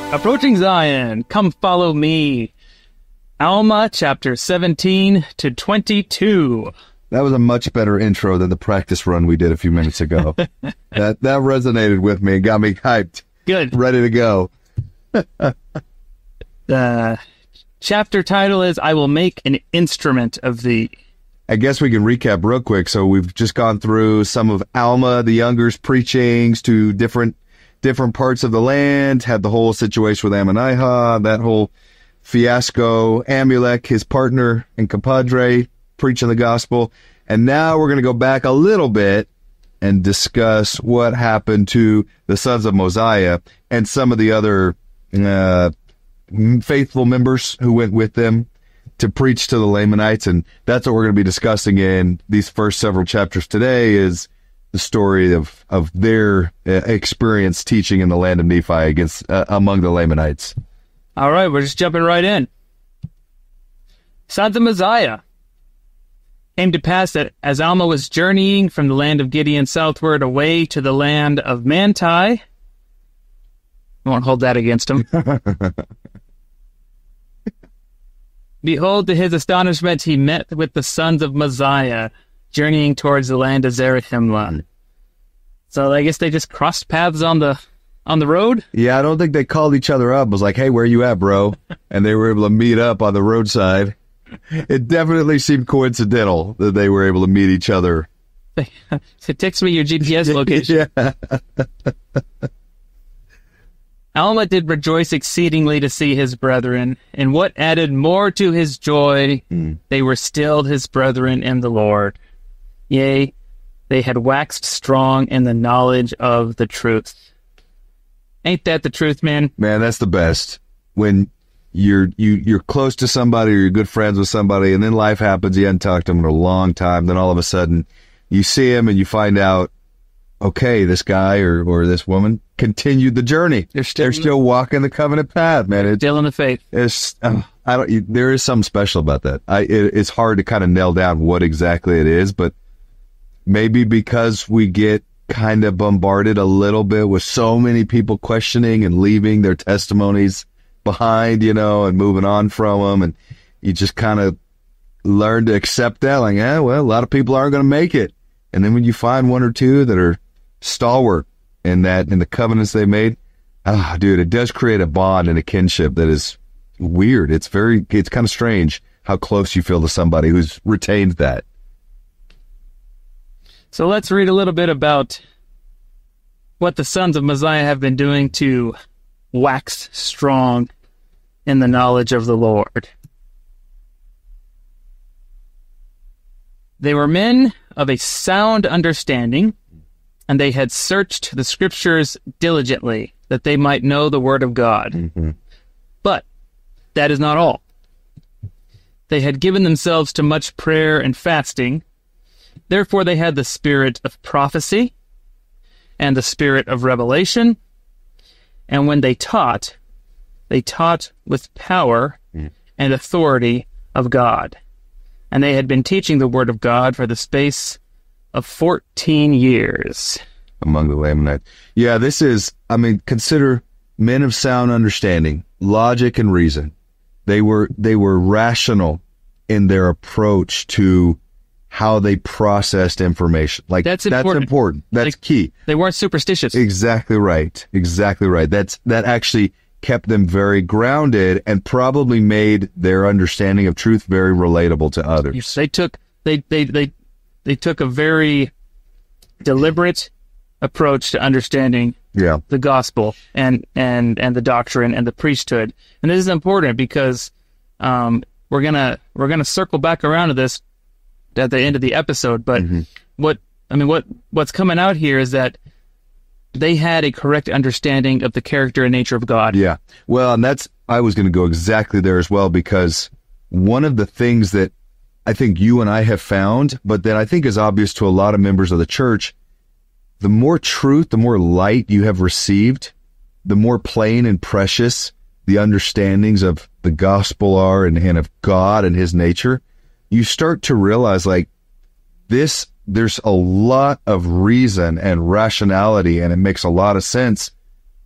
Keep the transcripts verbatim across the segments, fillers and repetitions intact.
Approaching Zion, come follow me. Alma, chapter seventeen to twenty-two. That was a much better intro than the practice run we did a few minutes ago. that that resonated with me and got me hyped. Good. Ready to go. The chapter title is, I Will Make an Instrument of Thee. I guess we can recap real quick. So we've just gone through some of Alma the Younger's preachings to different different parts of the land, had the whole situation with Ammonihah, that whole fiasco, Amulek, his partner and compadre, preaching the gospel. And now we're going to go back a little bit and discuss what happened to the sons of Mosiah and some of the other uh, faithful members who went with them to preach to the Lamanites. And that's what we're going to be discussing in these first several chapters today, is the story of, of their uh, experience teaching in the land of Nephi against uh, among the Lamanites. All right, we're just jumping right in. Sons of Mosiah. Came to pass that as Alma was journeying from the land of Gideon southward away to the land of Manti, I won't hold that against him. Behold, to his astonishment, he met with the sons of Mosiah, journeying towards the land of Zarahemla. So I guess they just crossed paths on the on the road? Yeah, I don't think they called each other up. It was like, hey, where you at, bro? And they were able to meet up on the roadside. It definitely seemed coincidental that they were able to meet each other. So text me your G P S location. Yeah. Alma did rejoice exceedingly to see his brethren, and what added more to his joy, mm. they were still his brethren in the Lord. Yea, they had waxed strong in the knowledge of the truth. Ain't that the truth, man? Man, that's the best. When you're you you're close to somebody or you're good friends with somebody, and then life happens, you hadn't talked to them in a long time, then all of a sudden you see him and you find out, okay, this guy or, or this woman continued the journey. They're still, They're still walking the covenant path, man. It's, still in the faith. It's, uh, I don't. You, there is something special about that. I. It, it's hard to kind of nail down what exactly it is, but maybe because we get kind of bombarded a little bit with so many people questioning and leaving their testimonies behind, you know, and moving on from them, and you just kind of learn to accept that, like, yeah, well, a lot of people aren't going to make it. And then when you find one or two that are stalwart in that, in the covenants they made, ah, dude, it does create a bond and a kinship that is weird. It's very, it's kind of strange how close you feel to somebody who's retained that. So let's read a little bit about what the sons of Mosiah have been doing to wax strong in the knowledge of the Lord. They were men of a sound understanding, and they had searched the scriptures diligently, that they might know the word of God. Mm-hmm. But that is not all. They had given themselves to much prayer and fasting. Therefore they had the spirit of prophecy and the spirit of revelation. And when they taught, they taught with power mm. and authority of God. And they had been teaching the word of God for the space of fourteen years. Among the Lamanites. Yeah, this is, I mean, consider men of sound understanding, logic and reason. They were, they were rational in their approach to how they processed information. Like, that's important. That's, important. that's like, key. They weren't superstitious. Exactly right. Exactly right. That's, that actually kept them very grounded and probably made their understanding of truth very relatable to others. They took, they, they, they, they took a very deliberate approach to understanding yeah. the gospel and, and, and the doctrine and the priesthood. And this is important because, um, we're gonna, we're gonna circle back around to this at the end of the episode, but mm-hmm. what, I mean, what, what's coming out here is that they had a correct understanding of the character and nature of God. Yeah. Well, and that's, I was going to go exactly there as well, because one of the things that I think you and I have found, but that I think is obvious to a lot of members of the church, the more truth, the more light you have received, the more plain and precious the understandings of the gospel are and, and of God and his nature, you start to realize, like, this, there's a lot of reason and rationality, and it makes a lot of sense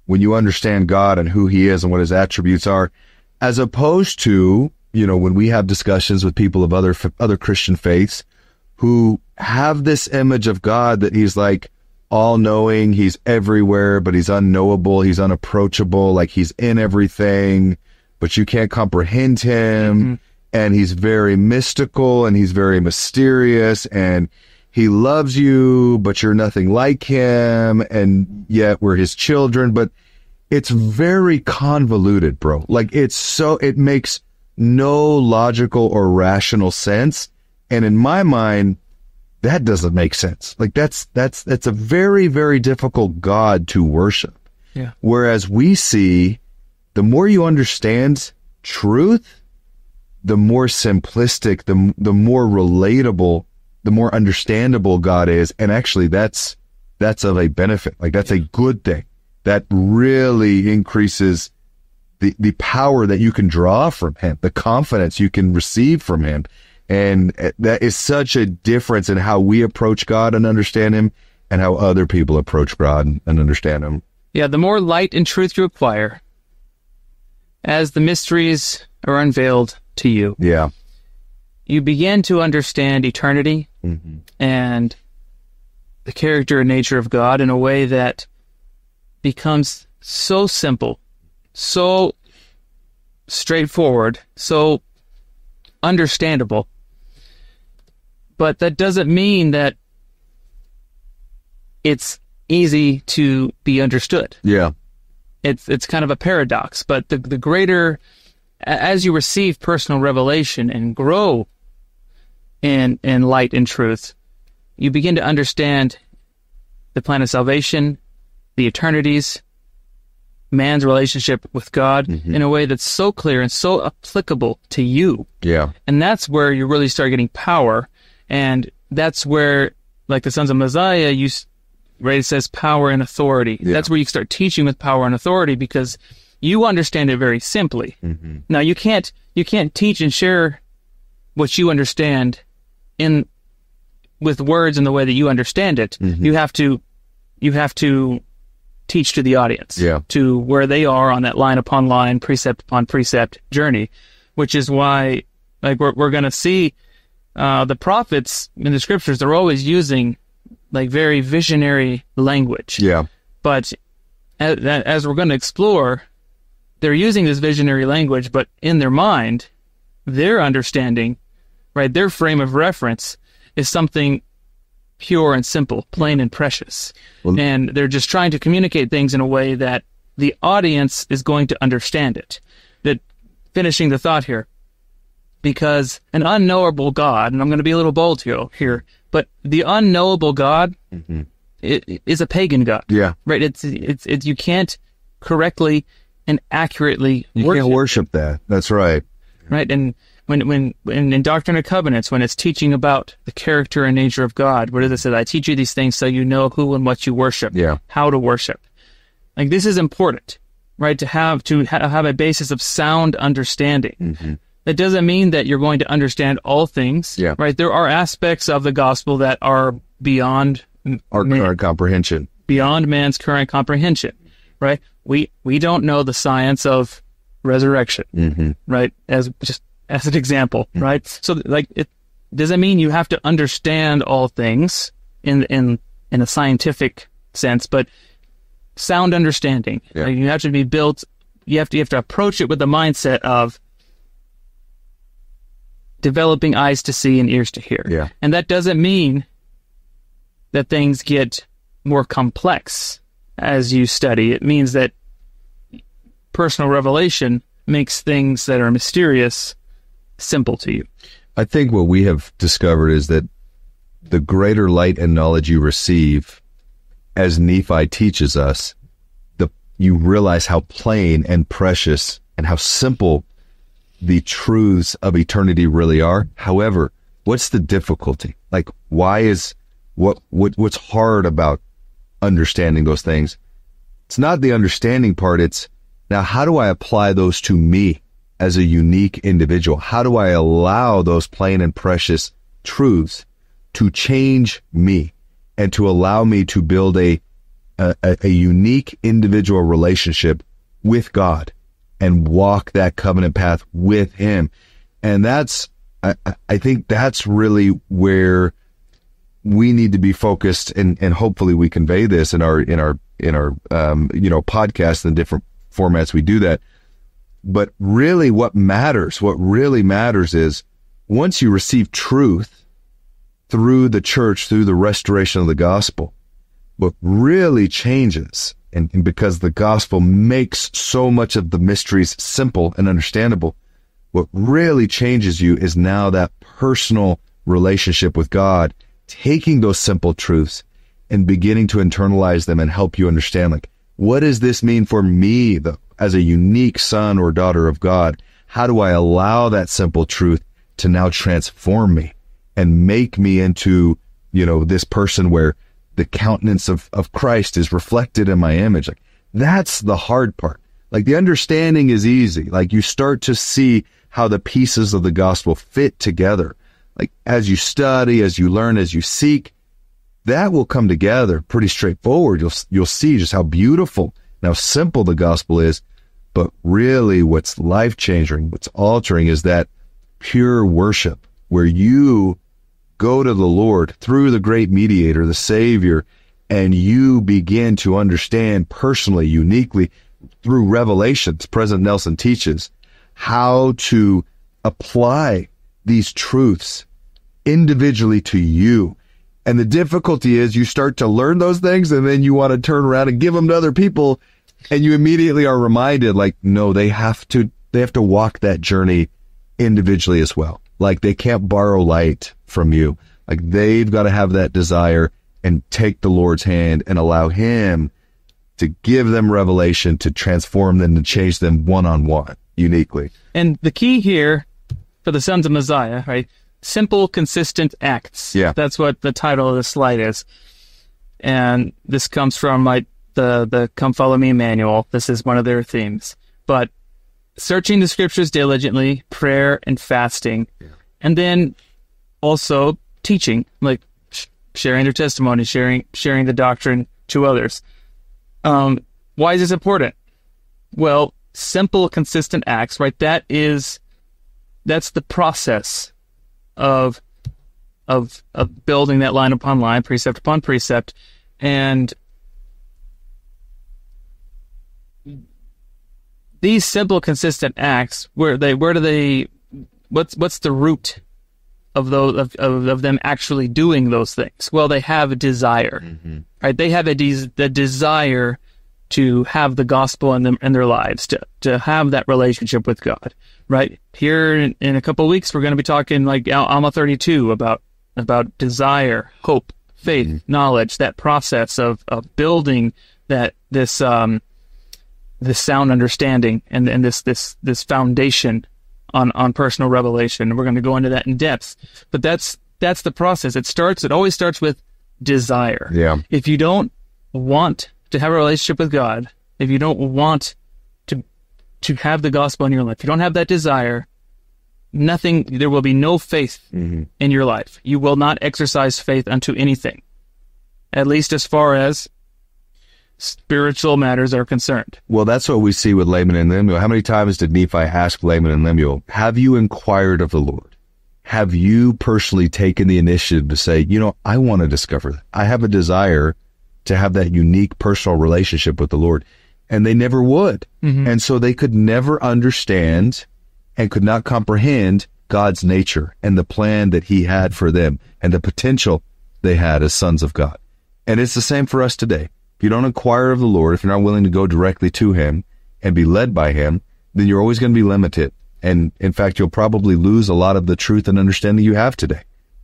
when you understand God and who he is and what his attributes are, as opposed to, you know, when we have discussions with people of other, other Christian faiths who have this image of God that he's like all knowing, he's everywhere, but he's unknowable, he's unapproachable, like he's in everything, but you can't comprehend him. Mm-hmm. And he's very mystical and he's very mysterious and he loves you, but you're nothing like him. And yet we're his children, but it's very convoluted, bro. Like it's so, it makes no logical or rational sense. And in my mind, that doesn't make sense. Like that's, that's, that's a very, very difficult God to worship. Yeah. Whereas we see the more you understand truth, the more simplistic, the, the more relatable, the more understandable God is. And actually that's, that's of a benefit. Like that's a good thing. That really increases the, the power that you can draw from him, the confidence you can receive from him. And that is such a difference in how we approach God and understand him and how other people approach God and understand him. Yeah. The more light and truth you acquire, as the mysteries are unveiled to you, yeah, you begin to understand eternity mm-hmm. and the character and nature of God in a way that becomes so simple, so straightforward, so understandable. But that doesn't mean that it's easy to be understood. Yeah. It's it's kind of a paradox, but the the greater, as you receive personal revelation and grow in in light and truth, you begin to understand the plan of salvation, the eternities, man's relationship with God mm-hmm. in a way that's so clear and so applicable to you. Yeah. And that's where you really start getting power, and that's where, like the Sons of Mosiah, you right, it says power and authority. Yeah. That's where you start teaching with power and authority because you understand it very simply. Mm-hmm. Now you can't you can't teach and share what you understand in with words in the way that you understand it. Mm-hmm. You have to you have to teach to the audience, yeah. to where they are on that line upon line, precept upon precept journey, which is why like we're we're going to see uh, the prophets in the scriptures. They're always using like very visionary language. Yeah. But as, as we're going to explore, they're using this visionary language, but in their mind, their understanding, right, their frame of reference is something pure and simple, plain and precious. Well, and they're just trying to communicate things in a way that the audience is going to understand it. That, finishing the thought here, because an unknowable God, and I'm going to be a little bold here, here but the unknowable God mm-hmm. it, is a pagan God. Yeah. Right? It's, it's, it's, you can't correctly and accurately you worship. can't worship that. That's right. Right? And when, when, when in Doctrine and Covenants, when it's teaching about the character and nature of God, what does it say? I teach you these things so you know who and what you worship, yeah. how to worship. Like, this is important, right? To have, to ha- have a basis of sound understanding. Mm-hmm. That doesn't mean that you're going to understand all things, yeah. right? There are aspects of the gospel that are beyond our man, current comprehension, beyond man's current comprehension, right? We we don't know the science of resurrection, mm-hmm. right? As just as an example, mm-hmm. right? So, like, it doesn't mean you have to understand all things in in in a scientific sense, but sound understanding. Yeah. Like, you have to be built. You have to you have to approach it with the mindset of developing eyes to see and ears to hear. Yeah. And that doesn't mean that things get more complex as you study. It means that personal revelation makes things that are mysterious simple to you. I think what we have discovered is that the greater light and knowledge you receive, as Nephi teaches us, the you realize how plain and precious and how simple the truths of eternity really are. However, what's the difficulty? Like, why is what what what's hard about understanding those things? It's not the understanding part. It's now, how do I apply those to me as a unique individual? How do I allow those plain and precious truths to change me and to allow me to build a a, a, a unique individual relationship with God and walk that covenant path with him. And that's, I, I think that's really where we need to be focused, and, and hopefully we convey this in our, in our, in our, um, you know, podcasts and different formats we do that. But really what matters, what really matters is once you receive truth through the church, through the restoration of the gospel, what really changes, and, and because the gospel makes so much of the mysteries simple and understandable, what really changes you is now that personal relationship with God, taking those simple truths and beginning to internalize them and help you understand, like, what does this mean for me, though, as a unique son or daughter of God? How do I allow that simple truth to now transform me and make me into, you know, this person where the countenance of, of Christ is reflected in my image? Like, that's the hard part. Like, the understanding is easy. Like, you start to see how the pieces of the gospel fit together. Like, as you study, as you learn, as you seek, that will come together pretty straightforward. You'll, you'll see just how beautiful and how simple the gospel is. But really what's life-changing, what's altering, is that pure worship where you go to the Lord through the great mediator, the Savior, and you begin to understand personally, uniquely, through revelations, President Nelson teaches, how to apply these truths individually to you. And the difficulty is you start to learn those things and then you want to turn around and give them to other people, and you immediately are reminded, like, no, they have to, they have to walk that journey individually as well. Like, they can't borrow light from you. Like, they've got to have that desire and take the Lord's hand and allow him to give them revelation, to transform them, to change them one-on-one, uniquely. And the key here for the sons of Messiah, right? Simple, consistent acts. Yeah. That's what the title of the slide is. And this comes from my, the, the Come Follow Me manual. This is one of their themes. But searching the scriptures diligently, prayer and fasting, yeah. And then also teaching, like sh- sharing their testimony, sharing, sharing the doctrine to others. Um, why is this important? Well, simple, consistent acts, right? That is, that's the process of, of, of building that line upon line, precept upon precept. And these simple, consistent acts, where they, where do they, what's, what's the root of those, of, of, of them actually doing those things? Well, they have a desire, mm-hmm. right? They have a, de- the desire to have the gospel in them, in their lives, to, to have that relationship with God, right? Here in, in a couple of weeks, we're going to be talking like Al- Alma thirty-two about, about desire, hope, faith, mm-hmm. knowledge, that process of, of building that, this, um, this sound understanding and, and this, this, this foundation on, on personal revelation. And we're going to go into that in depth, but that's, that's the process. It starts, it always starts with desire. Yeah. If you don't want to have a relationship with God, if you don't want to, to have the gospel in your life, if you don't have that desire, nothing, there will be no faith mm-hmm. in your life. You will not exercise faith unto anything, at least as far as spiritual matters are concerned. Well, that's what we see with Laman and Lemuel. How many times did Nephi ask Laman and Lemuel, have you inquired of the Lord? Have you personally taken the initiative to say, you know, I want to discover that. I have a desire to have that unique personal relationship with the Lord. And they never would. Mm-hmm. And so they could never understand and could not comprehend God's nature and the plan that he had for them and the potential they had as sons of God. And it's the same for us today. If you don't inquire of the Lord, if you're not willing to go directly to him and be led by him, then you're always going to be limited. And in fact, you'll probably lose a lot of the truth and understanding you have today.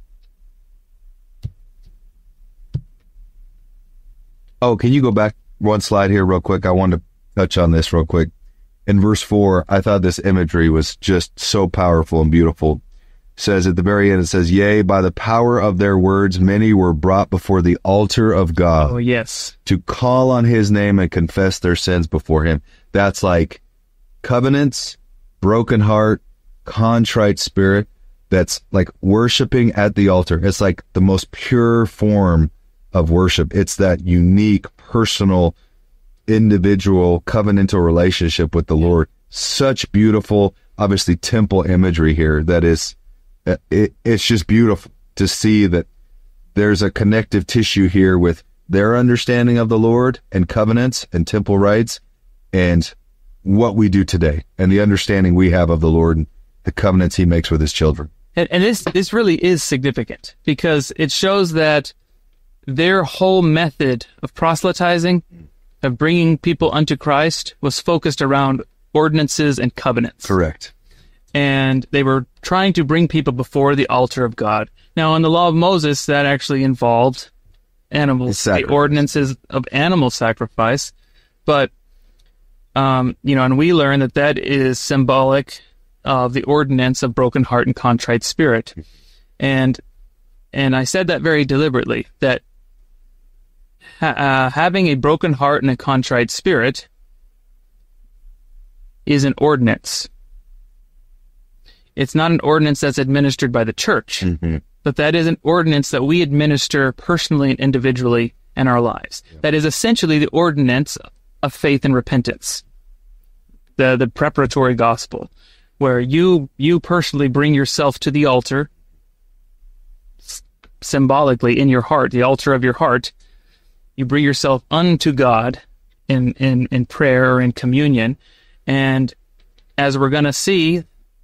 Oh, can you go back one slide here real quick? I wanted to touch on this real quick. In verse four, I thought this imagery was just so powerful and beautiful. It says at the very end, it says, yea, by the power of their words, many were brought before the altar of God. Oh, yes. To call on his name and confess their sins before him. That's like covenants, broken heart, contrite spirit. That's like worshiping at the altar. It's like the most pure form of worship. It's that unique, personal, individual, covenantal relationship with the Lord. Such beautiful, obviously, temple imagery here that is, it, it's just beautiful to see that there's a connective tissue here with their understanding of the Lord and covenants and temple rites and what we do today and the understanding we have of the Lord and the covenants he makes with his children. And, and this this really is significant because it shows that their whole method of proselytizing, of bringing people unto Christ, was focused around ordinances and covenants. Correct. And they were trying to bring people before the altar of God. Now, in the law of Moses, that actually involved animals, the ordinances of animal sacrifice. But, um, you know, and we learn that that is symbolic of the ordinance of broken heart and contrite spirit. And and I said that very deliberately, that ha- uh, having a broken heart and a contrite spirit is an ordinance. It's not an ordinance that's administered by the church, mm-hmm. but that is an ordinance that we administer personally and individually in our lives. Yeah. That is essentially the ordinance of faith and repentance, the the preparatory gospel, where you you personally bring yourself to the altar, s- symbolically in your heart, the altar of your heart. You bring yourself unto God in in, in prayer or in communion, and as we're going to see,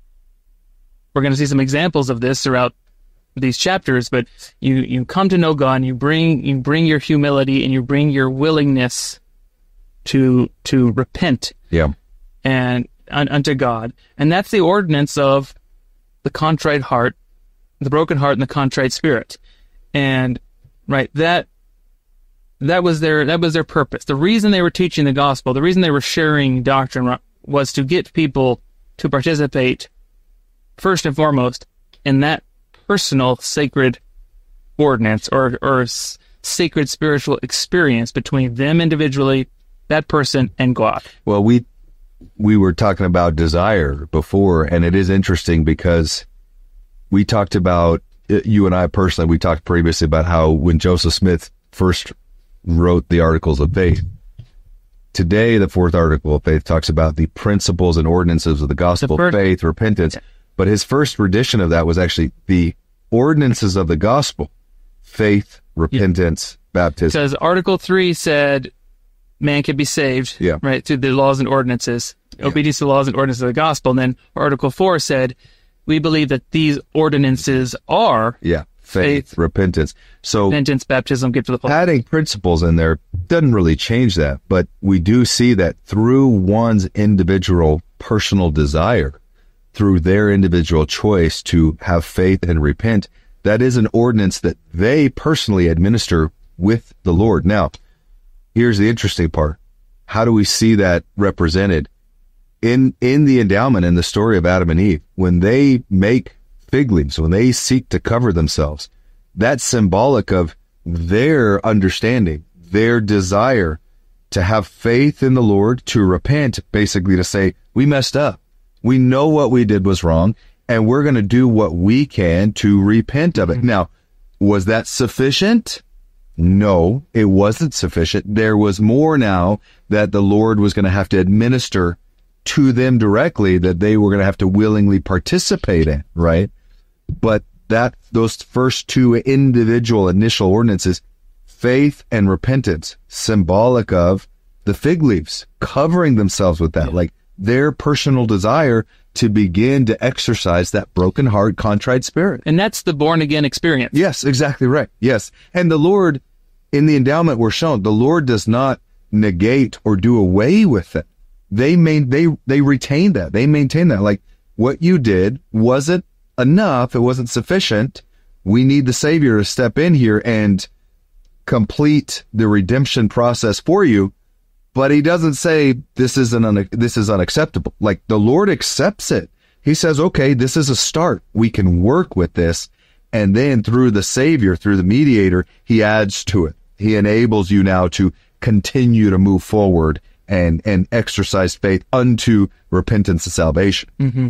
we're going to see some examples of this throughout these chapters, but you, you come to know God, and you bring you bring your humility and you bring your willingness to to repent, yeah, and un, unto God, and that's the ordinance of the contrite heart, the broken heart, and the contrite spirit, and right that that was their that was their purpose. The reason they were teaching the gospel, the reason they were sharing doctrine, was to get people to participate first and foremost in that personal sacred ordinance or or s- sacred spiritual experience between them individually, that person, and God. Well, we we were talking about desire before, and it is interesting because we talked about, you and I personally, we talked previously about how when Joseph Smith first wrote the Articles of Faith, today the fourth article of faith talks about the principles and ordinances of the gospel, The first- faith, repentance. Yeah. But his first rendition of that was actually the ordinances of the gospel, faith, repentance, baptism. Because Article three said man can be saved, Yeah. right, through the laws and ordinances, Yeah. obedience to the laws and ordinances of the gospel. And then Article four said, we believe that these ordinances are Yeah, faith, Faith. repentance. So repentance, baptism, gift of the Holy adding principles in there doesn't really change that, but we do see that through one's individual personal desire, through their individual choice to have faith and repent, that is an ordinance that they personally administer with the Lord. Now, here's the interesting part. How do we see that represented? In in the endowment, in the story of Adam and Eve, when they make fig leaves, when they seek to cover themselves, that's symbolic of their understanding, their desire to have faith in the Lord, to repent, basically to say, we messed up. We know what we did was wrong, and we're going to do what we can to repent of it. Mm-hmm. Now, was that sufficient? No, it wasn't sufficient. There was more now that the Lord was going to have to administer to them directly, that they were going to have to willingly participate in, right? But that those first two individual initial ordinances, faith and repentance, symbolic of the fig leaves, covering themselves with that, yeah. like their personal desire to begin to exercise that broken heart, contrite spirit. And that's the born again experience. Yes, exactly right. Yes. And the Lord, in the endowment we're shown, the Lord does not negate or do away with it. They main, they, they retain that. They maintain that. Like, what you did wasn't enough. It wasn't sufficient. We need the Savior to step in here and complete the redemption process for you. But he doesn't say this isn't un- this is unacceptable. Like, the Lord accepts it. He says, okay, this is a start. We can work with this. And then through the Savior, through the mediator, he adds to it. He enables you now to continue to move forward and, and exercise faith unto repentance and salvation. Mm-hmm.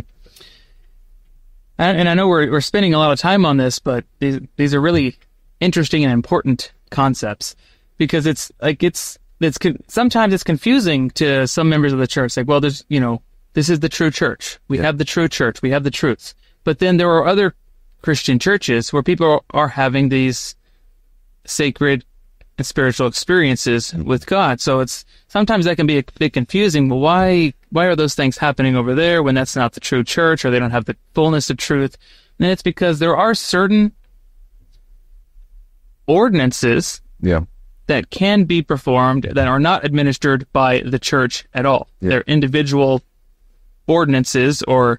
And, and I know we're we're spending a lot of time on this, but these, these are really interesting and important concepts, because it's like it's it's con- sometimes it's confusing to some members of the church. Like, well, there's you know this is the true church. We yeah. have the true church. We have the truths. But then there are other Christian churches where people are, are having these sacred and spiritual experiences with God. So it's sometimes that can be a bit confusing. Well, why why are those things happening over there when that's not the true church, or they don't have the fullness of truth? And it's because there are certain ordinances yeah. that can be performed that are not administered by the church at all. Yeah. They're individual ordinances or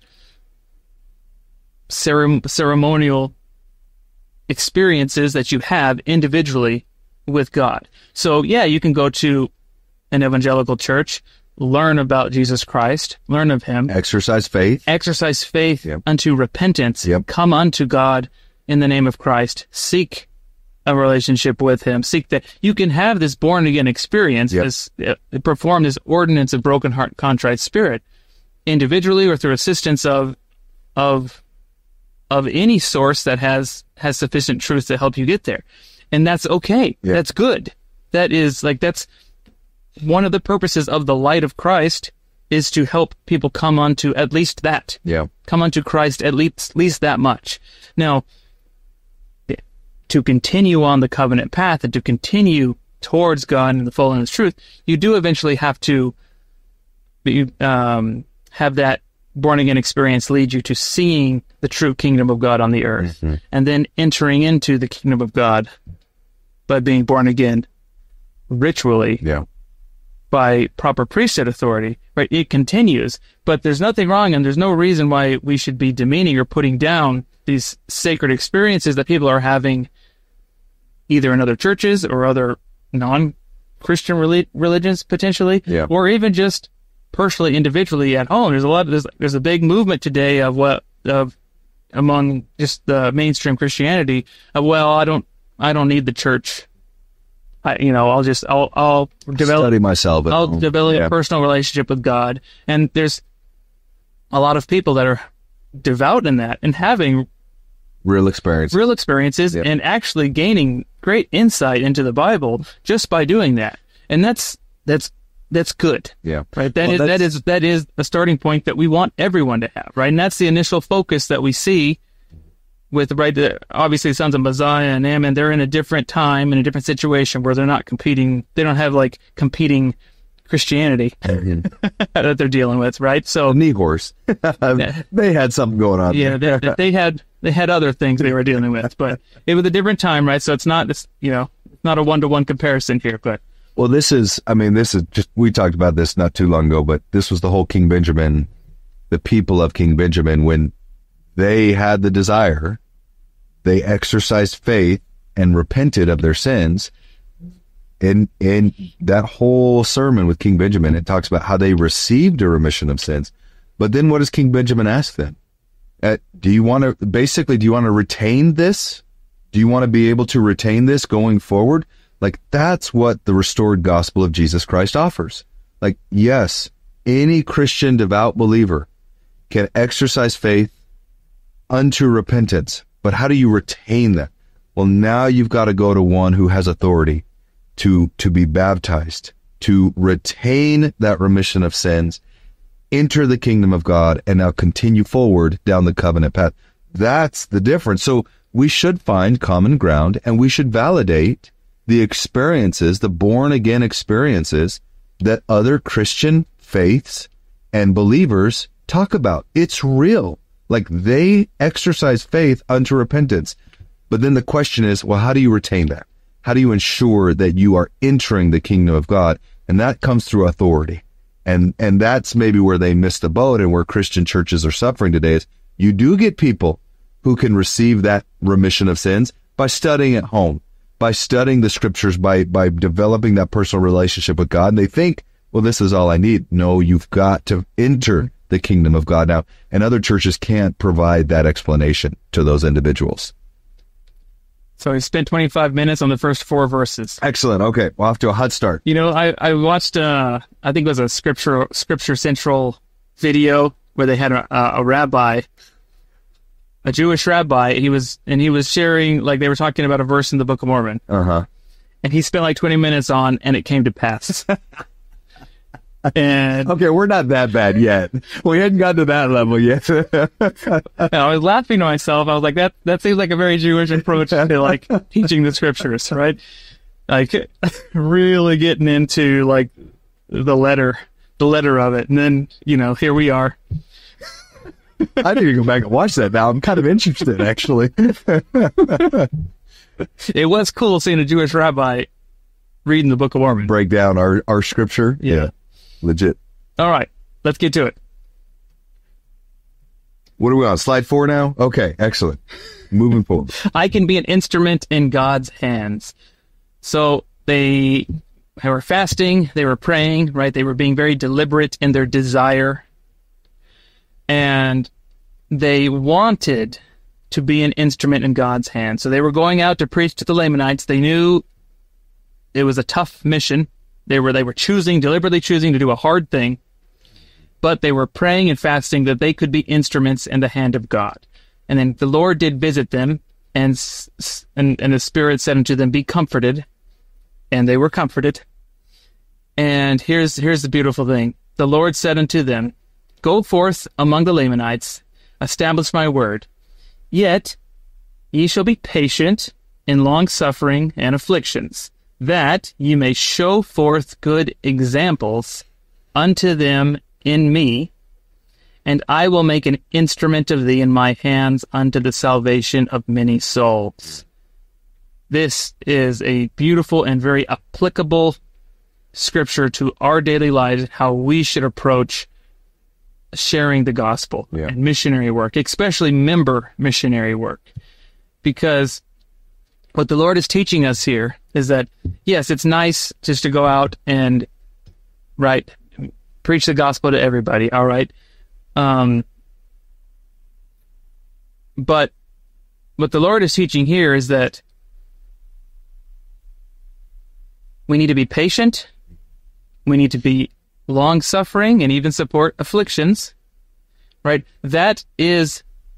cere- ceremonial experiences that you have individually with God. So yeah, you can go to an evangelical church, learn about Jesus Christ, learn of him, exercise faith, exercise faith yep. unto repentance, yep. come unto God in the name of Christ, seek a relationship with him, seek that you can have this born again experience, yep. this uh, perform this ordinance of broken heart, contrite spirit, individually or through assistance of of of any source that has has sufficient truth to help you get there. And that's okay. Yeah. That's good. That is like, that's one of the purposes of the light of Christ, is to help people come unto at least that. Yeah. Come unto Christ at least, least that much. Now, to continue on the covenant path and to continue towards God and the fullness of truth, you do eventually have to be, um, have that born again experience lead you to seeing the true kingdom of God on the earth, mm-hmm. and then entering into the kingdom of God by being born again ritually, yeah. by proper priesthood authority, right? It continues, but there's nothing wrong, and there's no reason why we should be demeaning or putting down these sacred experiences that people are having either in other churches or other non-Christian relig- religions potentially, yeah. or even just personally, individually at home. There's a lot of, there's, there's a big movement today of what, of among just the mainstream Christianity of, well, I don't, I don't need the church. I, you know, I'll just, I'll, I'll develop, study myself. I'll home. develop yeah. a personal relationship with God. And there's a lot of people that are devout in that and having real experience, real experiences, yeah. and actually gaining great insight into the Bible just by doing that. And that's, that's, that's good. Yeah. Right. That well, is, that is, that is a starting point that we want everyone to have. Right. And that's the initial focus that we see with, right, the, obviously the sons of Mosiah and Ammon. They're in a different time, in a different situation where they're not competing. They don't have like competing Christianity that they're dealing with. Right. So the knee horse, they had something going on. Yeah. They, they had, they had other things they were dealing with, but it was a different time. Right. So it's not this, you know, not a one-to-one comparison here, but. Well, this is, I mean, this is just, we talked about this not too long ago, but this was the whole King Benjamin, the people of King Benjamin, when they had the desire, they exercised faith and repented of their sins. In, in that whole sermon with King Benjamin, it talks about how they received a remission of sins. But then what does King Benjamin ask them? Uh, do you want to, basically, do you want to retain this? Do you want to be able to retain this going forward? Like, that's what the restored gospel of Jesus Christ offers. Like, yes, any Christian devout believer can exercise faith unto repentance, but how do you retain that? Well, now you've got to go to one who has authority to, to be baptized, to retain that remission of sins, enter the kingdom of God, and now continue forward down the covenant path. That's the difference. So we should find common ground, and we should validate the experiences, the born-again experiences that other Christian faiths and believers talk about. It's real. Like, they exercise faith unto repentance. But then the question is, well, how do you retain that? How do you ensure that you are entering the kingdom of God? And that comes through authority. And and that's maybe where they missed the boat, and where Christian churches are suffering today, is you do get people who can receive that remission of sins by studying at home, by studying the scriptures, by, by developing that personal relationship with God. And they think, well, this is all I need. No, you've got to enter the kingdom of God now. And other churches can't provide that explanation to those individuals. So we spent twenty-five minutes on the first four verses. Excellent. Okay. Well, off to a hot start. You know, I, I watched, uh, I think it was a Scripture, Scripture Central video where they had a, a rabbi, a Jewish rabbi. He was, and he was sharing, like, they were talking about a verse in the Book of Mormon. Uh-huh. And he spent like twenty minutes on, and it came to pass. And Okay, we're not that bad yet. We hadn't gotten to that level yet. I was laughing to myself. I was like, that that seems like a very Jewish approach to like teaching the scriptures, right? Like really getting into like the letter, the letter of it. And then, you know, here we are. I need to go back and watch that now. I'm kind of interested, actually. It was cool seeing a Jewish rabbi reading the Book of Mormon. Break down our, our scripture. Yeah. Legit. All right, let's get to it. What are we on? Slide four now? Okay, excellent. Moving forward. I can be an instrument in God's hands. So they, they were fasting, they were praying, right? They were being very deliberate in their desire. And they wanted to be an instrument in God's hands. So they were going out to preach to the Lamanites. They knew it was a tough mission. They were they were choosing, deliberately choosing to do a hard thing, but they were praying and fasting that they could be instruments in the hand of God. And then the Lord did visit them, and and, and the Spirit said unto them, be comforted. And they were comforted. And here's here's the beautiful thing. The Lord said unto them, go forth among the Lamanites, establish my word. Yet ye shall be patient in long-suffering and afflictions, that ye may show forth good examples unto them in me, and I will make an instrument of thee in my hands unto the salvation of many souls. This is a beautiful and very applicable scripture to our daily lives, how we should approach sharing the gospel yeah. and missionary work, especially member missionary work. Because what the Lord is teaching us here is that, yes, it's nice just to go out and, right, preach the gospel to everybody, all right? Um, but what the Lord is teaching here is that we need to be patient, we need to be long-suffering, and even support afflictions, right? That is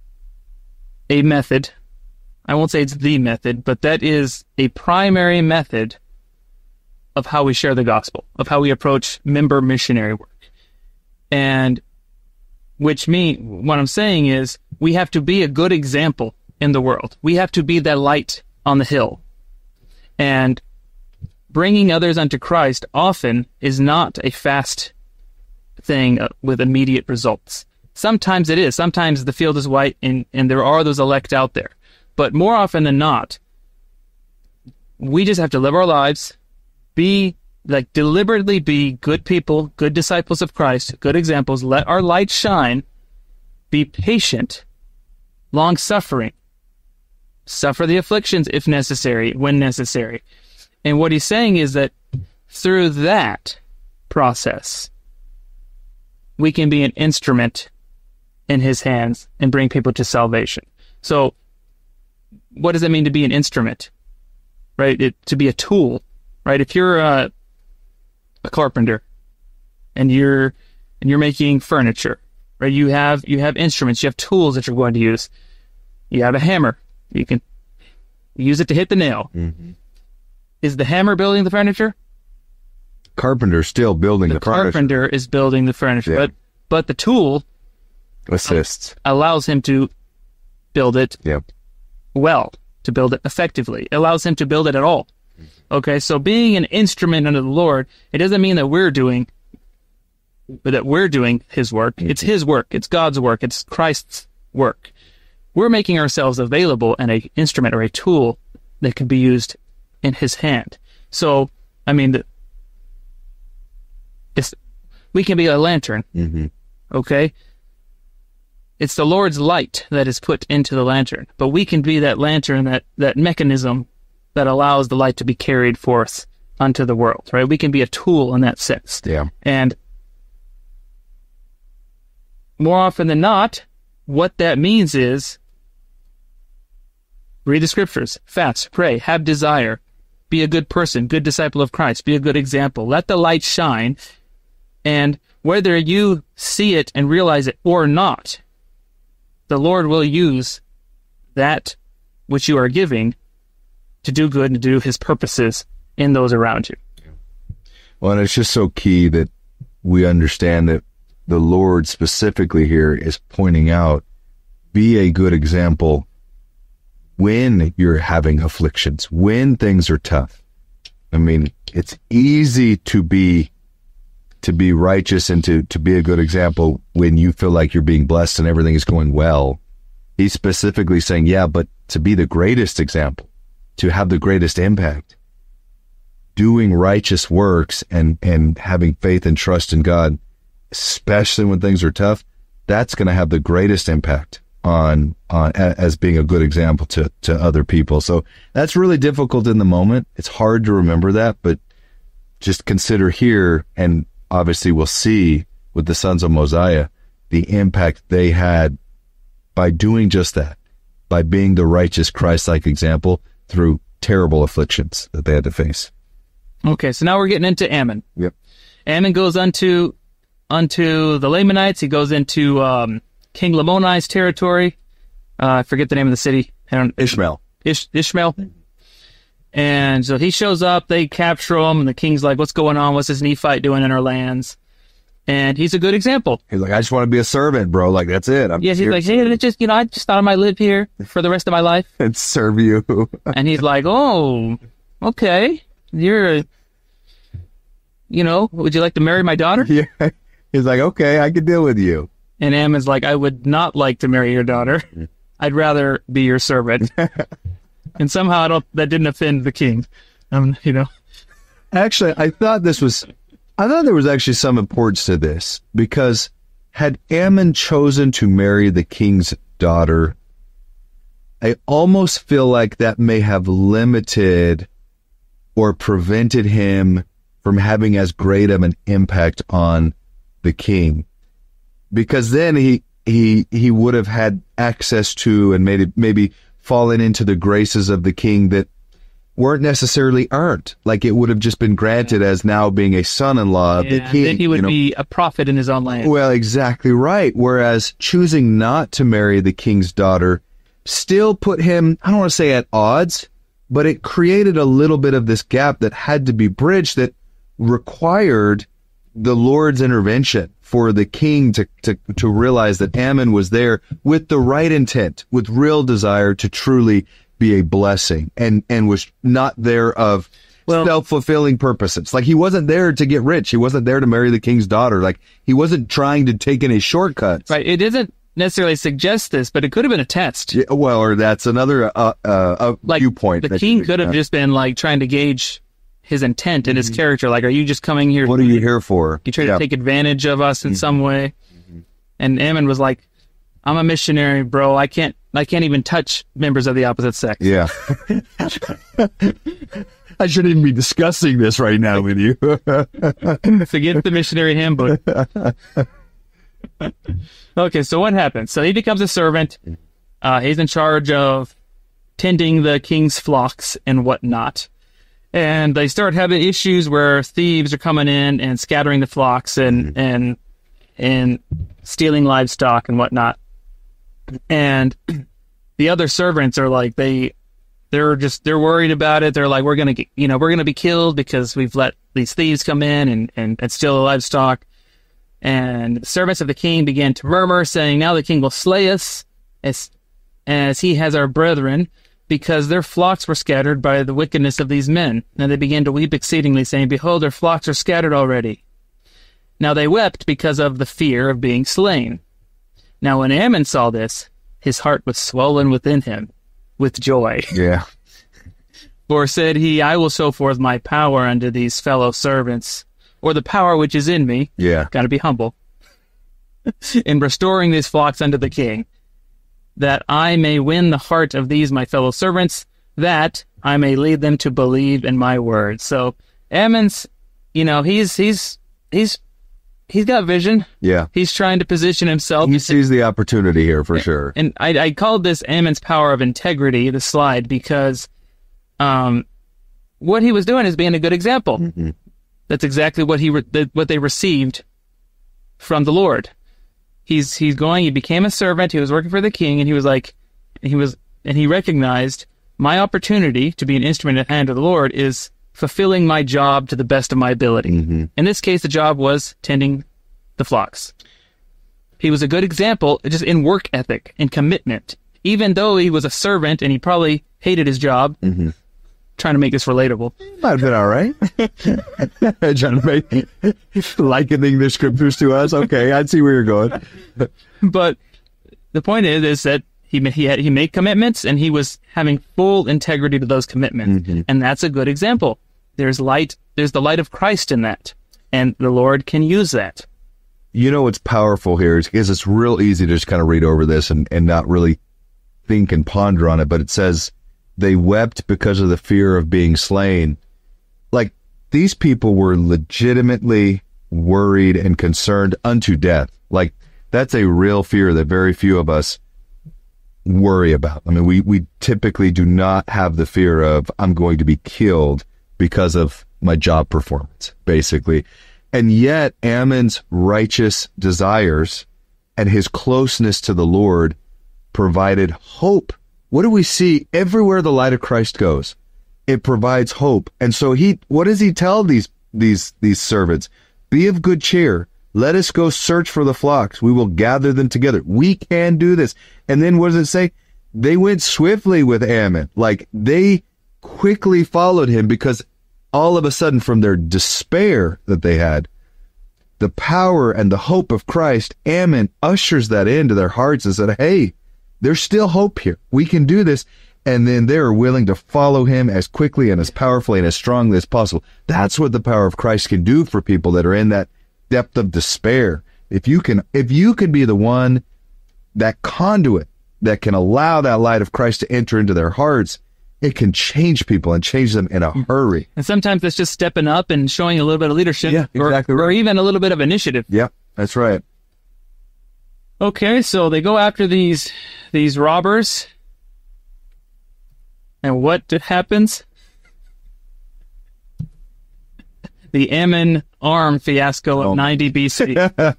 a method. I won't say it's the method, but that is a primary method of how we share the gospel, of how we approach member missionary work. And which mean, what I'm saying is, we have to be a good example in the world. We have to be that light on the hill. And bringing others unto Christ often is not a fast thing with immediate results. Sometimes it is. Sometimes the field is white, and, and there are those elect out there. But more often than not, we just have to live our lives, be, like, deliberately be good people, good disciples of Christ, good examples, let our light shine, be patient, long-suffering, suffer the afflictions if necessary, when necessary. And what he's saying is that through that process, we can be an instrument in his hands and bring people to salvation. So, what does it mean to be an instrument, right? It, to be a tool, right? If you're a, a carpenter and you're and you're making furniture, right? You have you have instruments, you have tools that you're going to use. You have a hammer, you can use it to hit the nail. Mm-hmm. Is the hammer building the furniture? Carpenter's still building the, the furniture. Carpenter is building the furniture, Yeah. but but the tool Assists. allows him to build it. Yep. well, to build it effectively. It allows him to build it at all. Okay, so being an instrument under the Lord, it doesn't mean that we're doing that we're doing his work. It's his work. It's God's work. It's Christ's work. We're making ourselves available and an instrument or a tool that can be used in his hand. So, I mean, the, it's, we can be a lantern. Mm-hmm. Okay? It's the Lord's light that is put into the lantern, but we can be that lantern, that, that mechanism that allows the light to be carried forth unto the world, right? We can be a tool in that sense. Yeah. And more often than not, what that means is read the scriptures, fast, pray, have desire, be a good person, good disciple of Christ, be a good example. Let the light shine, and whether you see it and realize it or not, the Lord will use that which you are giving to do good and to do his purposes in those around you. Well, and it's just so key that we understand that the Lord specifically here is pointing out, be a good example when you're having afflictions, when things are tough. I mean, it's easy to be to be righteous and to, to be a good example when you feel like you're being blessed and everything is going well. He's specifically saying, yeah, but to be the greatest example, to have the greatest impact, doing righteous works and, and having faith and trust in God, especially when things are tough, that's going to have the greatest impact on, on as being a good example to, to other people. So that's really difficult in the moment. It's hard to remember that, but just consider here, and obviously we'll see with the sons of Mosiah, the impact they had by doing just that, by being the righteous Christ-like example through terrible afflictions that they had to face. Okay, so now we're getting into Ammon. Yep. Ammon goes unto unto the Lamanites. He goes into um, King Lamoni's territory. Uh, I forget the name of the city. I don't, Ishmael. Ish, Ishmael. And so he shows up. They capture him, and the king's like, "What's going on? What's this Nephite doing in our lands?" And he's a good example. He's like, "I just want to be a servant, bro. Like, that's it. I'm yeah, he's like, "Hey, it just you know, I just thought I might live here for the rest of my life and serve you." And he's like, "Oh, okay, you're." You know, would you like to marry my daughter? Yeah. He's like, okay, I can deal with you. And Ammon's like, I would not like to marry your daughter. I'd rather be your servant. And somehow I don't, that didn't offend the king. Um, you know. Actually, I thought this was, I thought there was actually some importance to this, because had Ammon chosen to marry the king's daughter, I almost feel like that may have limited or prevented him from having as great of an impact on the king, because then he he he would have had access to and maybe maybe fallen into the graces of the king that weren't necessarily earned. Like, it would have just been granted as now being a son-in-law of yeah, the king. Then he would you know? be a prophet in his own land. Well, exactly right. Whereas choosing not to marry the king's daughter still put him, I don't want to say at odds, but it created a little bit of this gap that had to be bridged, that required the Lord's intervention for the king to, to, to realize that Ammon was there with the right intent, with real desire to truly be a blessing, and, and was not there of well, self-fulfilling purposes. Like, he wasn't there to get rich. He wasn't there to marry the king's daughter. Like, he wasn't trying to take any shortcuts. Right. It doesn't necessarily suggest this, but it could have been a test. Yeah, well, or that's another uh, uh, like, viewpoint. The king could have just been like trying to gauge his intent and his mm-hmm. character. Like, are you just coming here? What are you here for? You try yeah. to take advantage of us in mm-hmm. some way. Mm-hmm. And Ammon was like, I'm a missionary, bro. I can't, I can't even touch members of the opposite sex. Yeah. I shouldn't even be discussing this right now with you. Forget the missionary handbook. Okay, so what happens? So he becomes a servant. Uh, he's in charge of tending the king's flocks and whatnot. And they start having issues where thieves are coming in and scattering the flocks and mm-hmm. and and stealing livestock and whatnot. And the other servants are like, they they're just they're worried about it. They're like, we're gonna get, you know we're gonna be killed because we've let these thieves come in and and, and steal the livestock. And the servants of the king began to murmur, saying, now the king will slay us as as he has our brethren, because their flocks were scattered by the wickedness of these men. And they began to weep exceedingly, saying, behold, their flocks are scattered already. Now they wept because of the fear of being slain. Now when Ammon saw this, his heart was swollen within him with joy. Yeah. For said he, I will show forth my power unto these fellow servants, or the power which is in me. Yeah. Got to be humble. In restoring these flocks unto the king, that I may win the heart of these my fellow servants, that I may lead them to believe in my word. So Ammon's, you know, he's he's he's he's got vision. Yeah, he's trying to position himself. He sees the opportunity here for sure. And I, I called this Ammon's power of integrity, the slide, because um, what he was doing is being a good example. Mm-hmm. That's exactly what he re- what they received from the Lord. He's he's going. He became a servant. He was working for the king, and he was like, he was, and he recognized my opportunity to be an instrument in the hand of the Lord is fulfilling my job to the best of my ability. Mm-hmm. In this case, the job was tending the flocks. He was a good example just in work ethic and commitment. Even though he was a servant and he probably hated his job, mm-hmm. trying to make this relatable. Might have been all right. Trying to make, likening the scriptures to us. Okay, I'd see where you're going. But the point is, is that he he had he made commitments and he was having full integrity to those commitments, mm-hmm. and that's a good example. There's light. There's the light of Christ in that, and the Lord can use that. You know what's powerful here is because it's real easy to just kind of read over this and, and not really think and ponder on it, but it says they wept because of the fear of being slain. Like, these people were legitimately worried and concerned unto death. Like, that's a real fear that very few of us worry about. I mean, we, we typically do not have the fear of, I'm going to be killed because of my job performance, basically. And yet, Ammon's righteous desires and his closeness to the Lord provided hope. What do we see everywhere the light of Christ goes? It provides hope. And so he, what does he tell these, these, these servants? Be of good cheer. Let us go search for the flocks. We will gather them together. We can do this. And then what does it say? They went swiftly with Ammon. Like, they quickly followed him because all of a sudden, from their despair that they had, the power and the hope of Christ, Ammon ushers that into their hearts and said, hey, there's still hope here. We can do this. And then they're willing to follow him as quickly and as powerfully and as strongly as possible. That's what the power of Christ can do for people that are in that depth of despair. If you can, if you can be the one, that conduit that can allow that light of Christ to enter into their hearts, it can change people and change them in a hurry. And sometimes it's just stepping up and showing a little bit of leadership. Yeah, exactly or, right. or even a little bit of initiative. Yeah, that's right. Okay, so they go after these these robbers. And what happens? The Ammon arm fiasco of oh. ninety B C.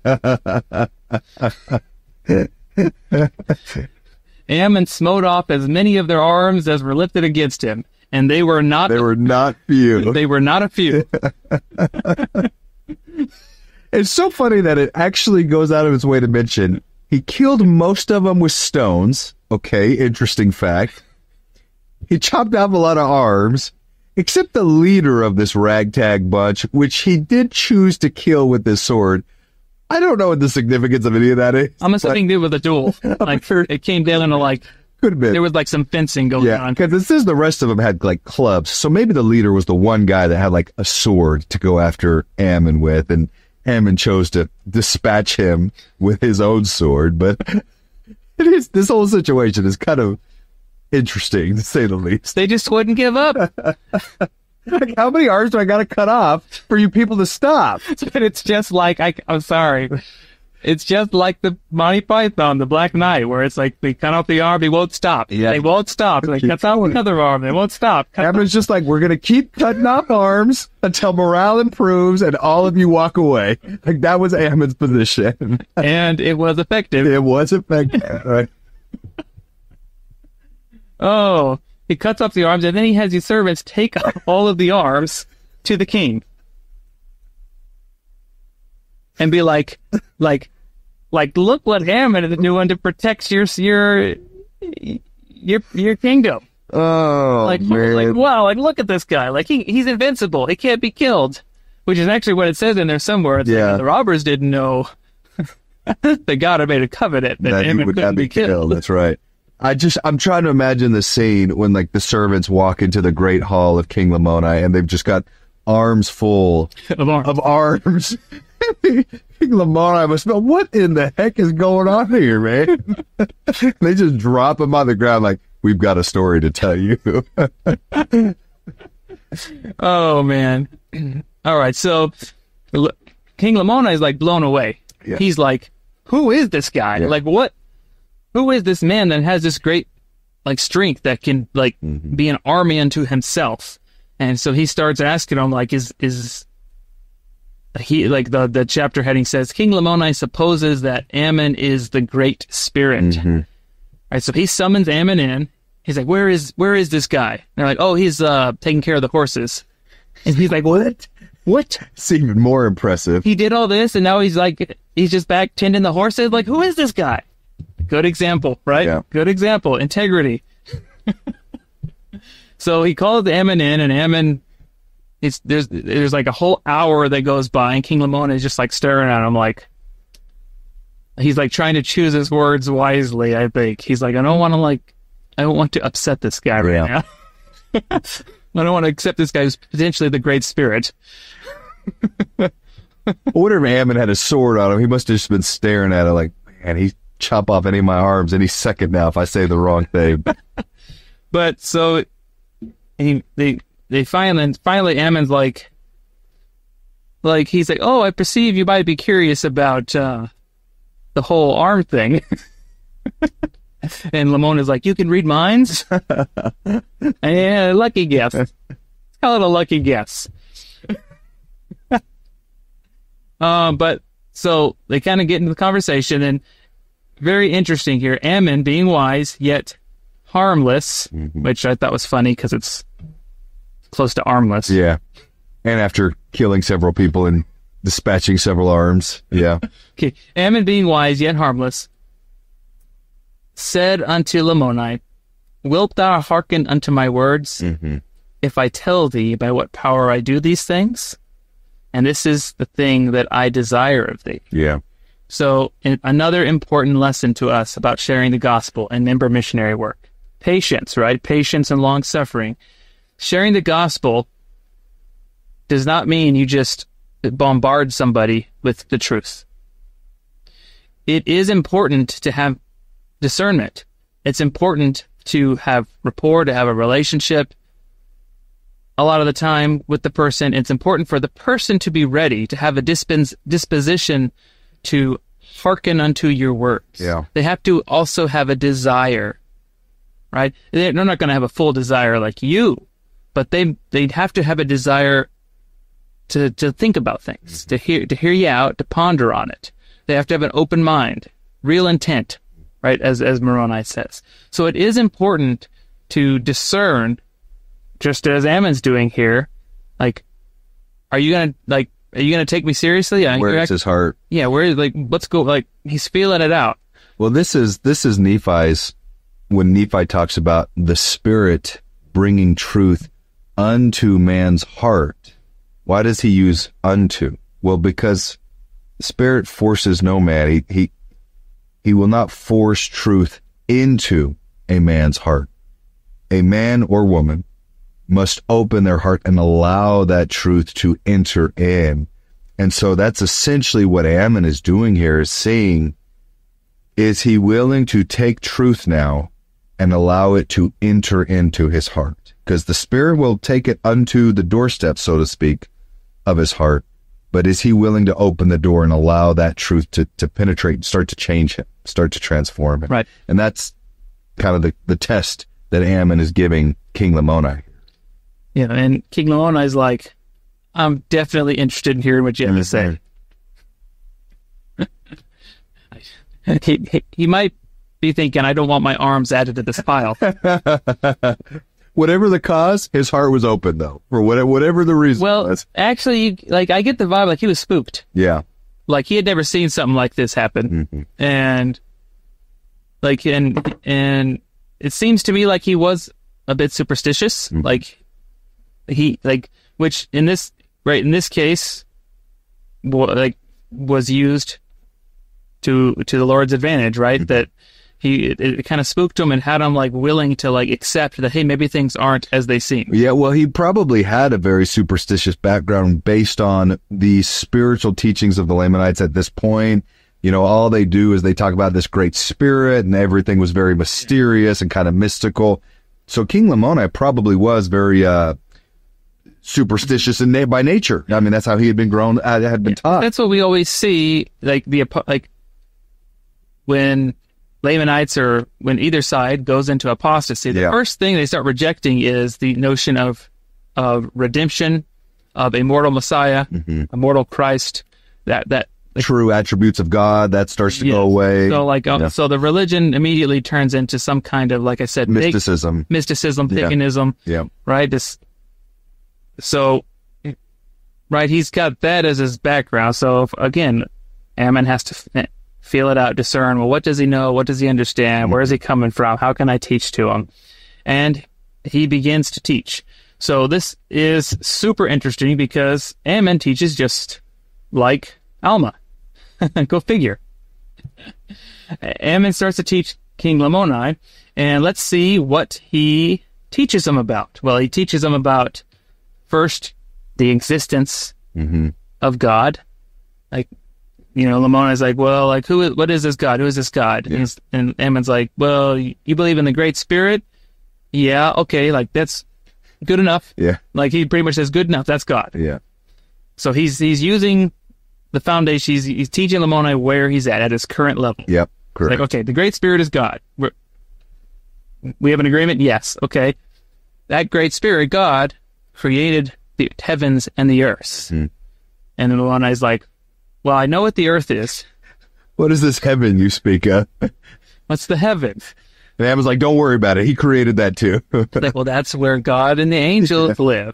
Ammon smote off as many of their arms as were lifted against him, and they were not. They were not few. They were not a few. It's so funny that it actually goes out of its way to mention he killed most of them with stones. Okay, interesting fact. He chopped off a lot of arms, except the leader of this ragtag bunch, which he did choose to kill with his sword. I don't know what the significance of any of that is. I'm assuming it was a duel. Like, it came down to, like, could have been. There was, like, some fencing going yeah, on. because it says the rest of them had, like, clubs. So maybe the leader was the one guy that had, like, a sword to go after Ammon with, and Ammon chose to dispatch him with his own sword. But it is, this whole situation is kind of interesting, to say the least. They just wouldn't give up. Like, how many arms do I got to cut off for you people to stop? But it's just like, I, I'm sorry. It's just like the Monty Python, the Black Knight, where it's like, they cut off the arm, they won't stop. Yeah. They won't stop. Like, cut off another arm, they won't stop. Cut Ammon's just like, we're going to keep cutting off arms until morale improves and all of you walk away. Like, that was Ammon's position. And it was effective. It was effective. Right. Oh, he cuts off the arms, and then he has his servants take off all of the arms to the king. And be like, like, like, look what Ammon is doing to protect your, your, your, your kingdom. Oh, Like, man. like, wow, like, look at this guy. Like, he, he's invincible. He can't be killed. Which is actually what it says in there somewhere. It's Yeah. like, the robbers didn't know that God had made a covenant that, that he Ammon would couldn't not be be killed. killed. That's right. I just, I'm trying to imagine the scene when, like, the servants walk into the great hall of King Lamoni and they've just got arms full Of arms. of arms. King Lamoni must know, what in the heck is going on here, man? They just drop him on the ground like, we've got a story to tell you. Oh, man. All right, so L- King Lamoni is, like, blown away. Yeah. He's like, who is this guy? Yeah. Like, what? Who is this man that has this great, like, strength that can, like, Mm-hmm. be an army unto himself? And so he starts asking him, like, is, is, he, like, the, the chapter heading says, King Lamoni supposes that Ammon is the Great Spirit. Mm-hmm. All right, so he summons Ammon in. He's like, where is, where is this guy? And they're like, oh, he's, uh, taking care of the horses. And he's like, what? What? It's even more impressive. He did all this, and now he's like, he's just back tending the horses. Like, who is this guy? Good example, right? Yeah. Good example. Integrity. So he called Ammon in, and Ammon, it's, there's there's like a whole hour that goes by, and King Lamoni is just like staring at him like, he's like trying to choose his words wisely, I think. He's like, I don't want to like, I don't want to upset this guy right Yeah. now. I don't want to accept this guy who's potentially the Great Spirit. I wonder if Ammon had a sword on him. He must have just been staring at it like, man, he chop off any of my arms any second now if I say the wrong thing. But so he they they finally finally Ammon's like like he's like, oh, I perceive you might be curious about uh, the whole arm thing. And Lamona's like, you can read minds? Yeah, lucky guess. Let's call it a lucky guess. um, but so they kind of get into the conversation, and very interesting here. Ammon being wise yet harmless, mm-hmm. which I thought was funny because it's close to armless. Yeah. And after killing several people and dispatching several arms. Yeah. Okay. Ammon being wise yet harmless said unto Lamoni, wilt thou hearken unto my words, mm-hmm. if I tell thee by what power I do these things? And this is the thing that I desire of thee. Yeah. So in, another important lesson to us about sharing the gospel and member missionary work. Patience, right? Patience and long-suffering. Sharing the gospel does not mean you just bombard somebody with the truth. It is important to have discernment. It's important to have rapport, to have a relationship. A lot of the time with the person, it's important for the person to be ready, to have a dispens- disposition to hearken unto your words. Yeah. They have to also have a desire, right? They're not going to have a full desire like you, but they they'd have to have a desire to to think about things, mm-hmm. to hear to hear you out, to ponder on it. They have to have an open mind, real intent, right? As as Moroni says. So it is important to discern, just as Ammon's doing here, like, are you gonna like, are you gonna take me seriously? Where's act- his heart? Yeah, where like, let's go. Like, he's feeling it out. Well, this is this is Nephi's, when Nephi talks about the Spirit bringing truth unto man's heart. Why does he use unto? Well, because the Spirit forces no man. He he he will not force truth into a man's heart. A man or woman must open their heart and allow that truth to enter in. And so that's essentially what Ammon is doing here, is saying, is he willing to take truth now and allow it to enter into his heart? Because the Spirit will take it unto the doorstep, so to speak, of his heart. But is he willing to open the door and allow that truth to, to penetrate, start to change him, start to transform him? Right. And that's kind of the, the test that Ammon is giving King Lamoni. Yeah, and King Lamoni is like, I'm definitely interested in hearing what you have to say. he, he, he might be thinking, I don't want my arms added to this pile. Whatever the cause, his heart was open, though, for whatever, whatever the reason well, was. Actually, you, like, I get the vibe like he was spooked. Yeah. Like, he had never seen something like this happen. Mm-hmm. And, like, and, and it seems to me like he was a bit superstitious. Mm-hmm. Like, he, like, which in this, right, in this case, like, was used to, to the Lord's advantage, right? Mm-hmm. That he, it, it kind of spooked him and had him, like, willing to, like, accept that, hey, maybe things aren't as they seem. Yeah, well, he probably had a very superstitious background based on the spiritual teachings of the Lamanites at this point. You know, all they do is they talk about this great spirit, and everything was very mysterious and kind of mystical. So King Lamoni probably was very uh, superstitious in na- by nature. I mean, that's how he had been grown, uh, had been taught. That's what we always see, like, the like when Lamanites or when either side goes into apostasy, the yeah. first thing they start rejecting is the notion of of redemption, of a mortal Messiah, mm-hmm. a mortal Christ, that that like, true attributes of God, that starts to yeah. go away. So like, um, yeah. so the religion immediately turns into some kind of, like I said, mysticism, big, mysticism, paganism, yeah. yeah, right? This, so right? He's got that as his background. So if, again, Ammon has to f- feel it out, discern, well, what does he know? What does he understand? Where is he coming from? How can I teach to him? And he begins to teach. So this is super interesting because Ammon teaches just like Alma. Go figure. Ammon starts to teach King Lamoni, and let's see what he teaches him about. Well, he teaches him about, first, the existence Mm-hmm. of God. Like, you know, Lamoni's like, well, like, who is, what is this God? Who is this God? Yeah. And, he's- and Ammon's like, well, you believe in the Great Spirit? Yeah, okay, like, that's good enough. Yeah. Like, he pretty much says, good enough, that's God. Yeah. So he's he's using the foundation, he's, he's teaching Lamoni where he's at, at his current level. Yep. It's Correct. like, okay, the Great Spirit is God. We're, we have an agreement? Yes. Okay. That Great Spirit, God, created the heavens and the earth. Mhm. And then Lamoni's like, well, I know what the earth is. What is this heaven you speak of? What's the heaven? And Ammon's like, don't worry about it. He created that too. Like, well, that's where God and the angels live.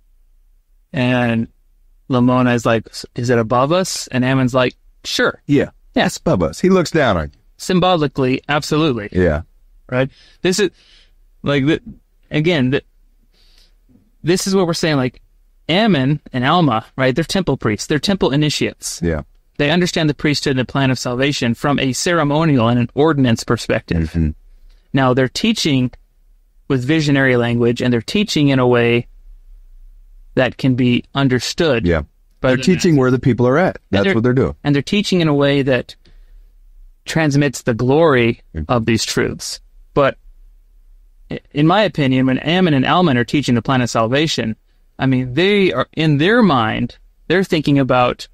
And Lamoni's like, is it above us? And Ammon's like, sure. yeah. Yes. Above us. He looks down on Symbolically, absolutely. you. Yeah. Right? This is, like, the, again, the, this is what we're saying, like, Ammon and Alma, right, they're temple priests. They're temple initiates. Yeah. They understand the priesthood and the plan of salvation from a ceremonial and an ordinance perspective. Mhm. Now, they're teaching with visionary language, and they're teaching in a way that can be understood. Yeah. by They're the teaching where the people are at. That's they're- what they're doing. And they're teaching in a way that transmits the glory of these truths. But i- in my opinion, when Ammon and Alman are teaching the plan of salvation, I mean, they are, in their mind, they're thinking about,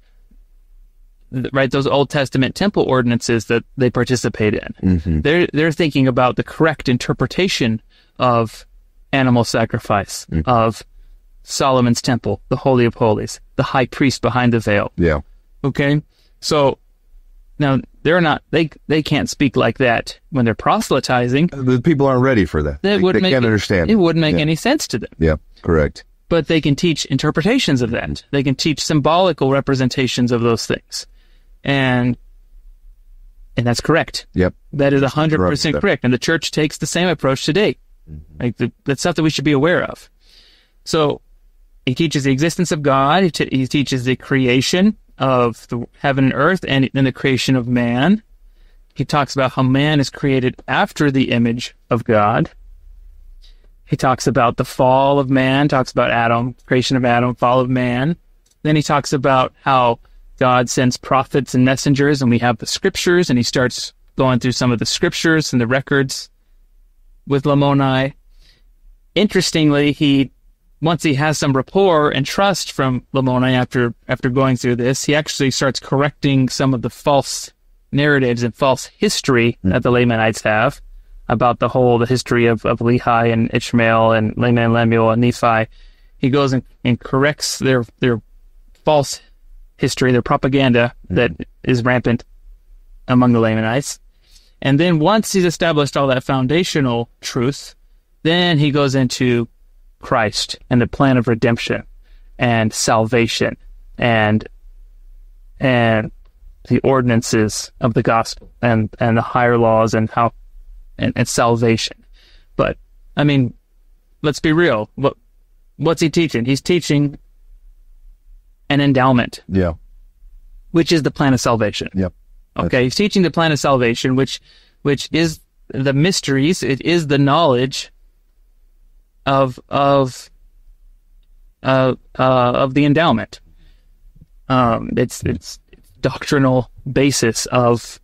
th- right, those Old Testament temple ordinances that they participate in. Mhm. They're, they're thinking about the correct interpretation of animal sacrifice, of Solomon's temple, the Holy of Holies, the high priest behind the veil. Yeah. Okay, so now they're not they they can't speak like that when they're proselytizing. The people aren't ready for that. That They, wouldn't they make can't it, understand. It wouldn't make Yeah. any sense to them. Yeah. Correct. But they can teach interpretations of that. They can teach symbolical representations of those things, and and that's correct. Yep. That is a hundred percent Correct. correct. And the church takes the same approach today. Like the, that's stuff that we should be aware of. So he teaches the existence of God. He, t- he teaches the creation of the heaven and earth, and then the creation of man. He talks about how man is created after the image of God. He talks about the fall of man, talks about Adam, creation of Adam, fall of man. Then he talks about how God sends prophets and messengers, and we have the scriptures, and he starts going through some of the scriptures and the records with Lamoni. Interestingly, he once he has some rapport and trust from Lamoni after after going through this, he actually starts correcting some of the false narratives and false history that the Lamanites have about the whole the history of, of Lehi and Ishmael and Laman and Lemuel and Nephi. He goes and, and corrects their their false history, their propaganda that is rampant among the Lamanites. And then once he's established all that foundational truth, then he goes into Christ and the plan of redemption and salvation and and the ordinances of the gospel and, and the higher laws and how and, and salvation. But I mean, let's be real. What what's he teaching? He's teaching an endowment, Yeah. which is the plan of salvation. Yep. Okay, he's teaching the plan of salvation, which which is the mysteries. It is the knowledge of of uh, uh, of the endowment. Um, it's it's doctrinal basis of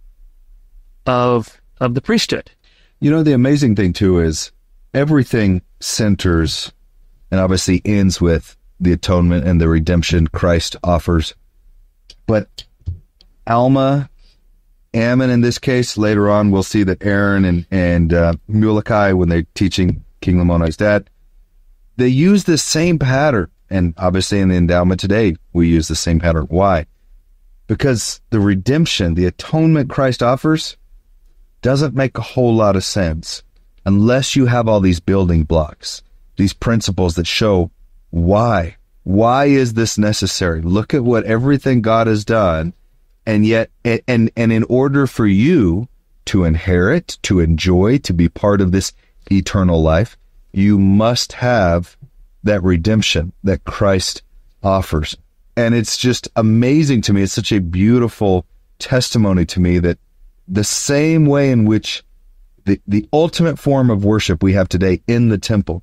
of of the priesthood. You know, the amazing thing too is everything centers and obviously ends with the atonement and the redemption Christ offers. But Alma, Ammon in this case, later on we'll see that Aaron and, and uh, Mulakai, when they're teaching King Lamoni's dad, they use this same pattern. And obviously in the endowment today, we use the same pattern. Why? Because the redemption, the atonement Christ offers, doesn't make a whole lot of sense unless you have all these building blocks, these principles that show why Why is this necessary? Look at what everything God has done. And yet, and, and in order for you to inherit, to enjoy, to be part of this eternal life, you must have that redemption that Christ offers. And it's just amazing to me. It's such a beautiful testimony to me that the same way in which the, the ultimate form of worship we have today in the temple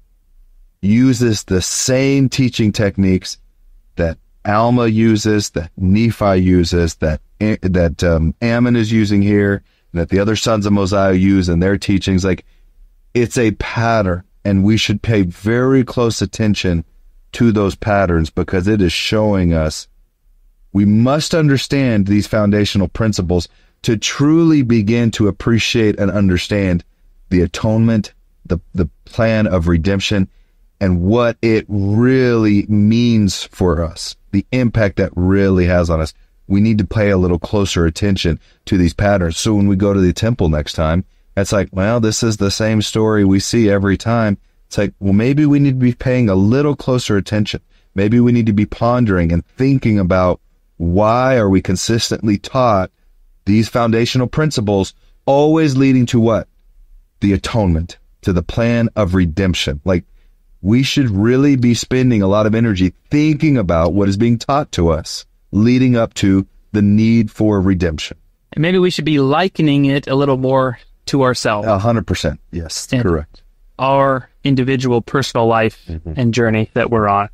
uses the same teaching techniques that Alma uses, that Nephi uses, that that um, Ammon is using here, that the other sons of Mosiah use in their teachings. Like, it's a pattern, and we should pay very close attention to those patterns because it is showing us we must understand these foundational principles to truly begin to appreciate and understand the atonement, the, the plan of redemption, and what it really means for us, the impact that really has on us. We need to pay a little closer attention to these patterns. So when we go to the temple next time, it's like, well, this is the same story we see every time. It's like, well, maybe we need to be paying a little closer attention. Maybe we need to be pondering and thinking about why are we consistently taught these foundational principles, always leading to what? The atonement, to the plan of redemption. Like, we should really be spending a lot of energy thinking about what is being taught to us, leading up to the need for redemption. And maybe we should be likening it a little more to ourselves. A hundred percent. Yes, and correct. Our individual personal life mm-hmm. and journey that we're on.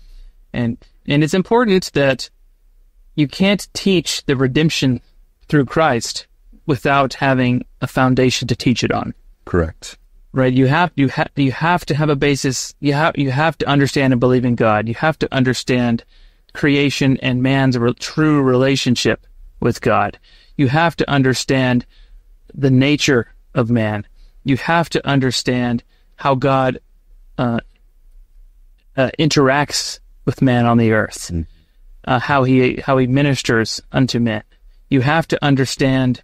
And and it's important that you can't teach the redemption through Christ without having a foundation to teach it on. Correct. Right? You have you have you have to have a basis. You have you have to understand and believe in God. You have to understand creation and man's re- true relationship with God. You have to understand the nature of man. You have to understand how God uh, uh, interacts with man on the earth, mm. uh, how he how he ministers unto men. You have to understand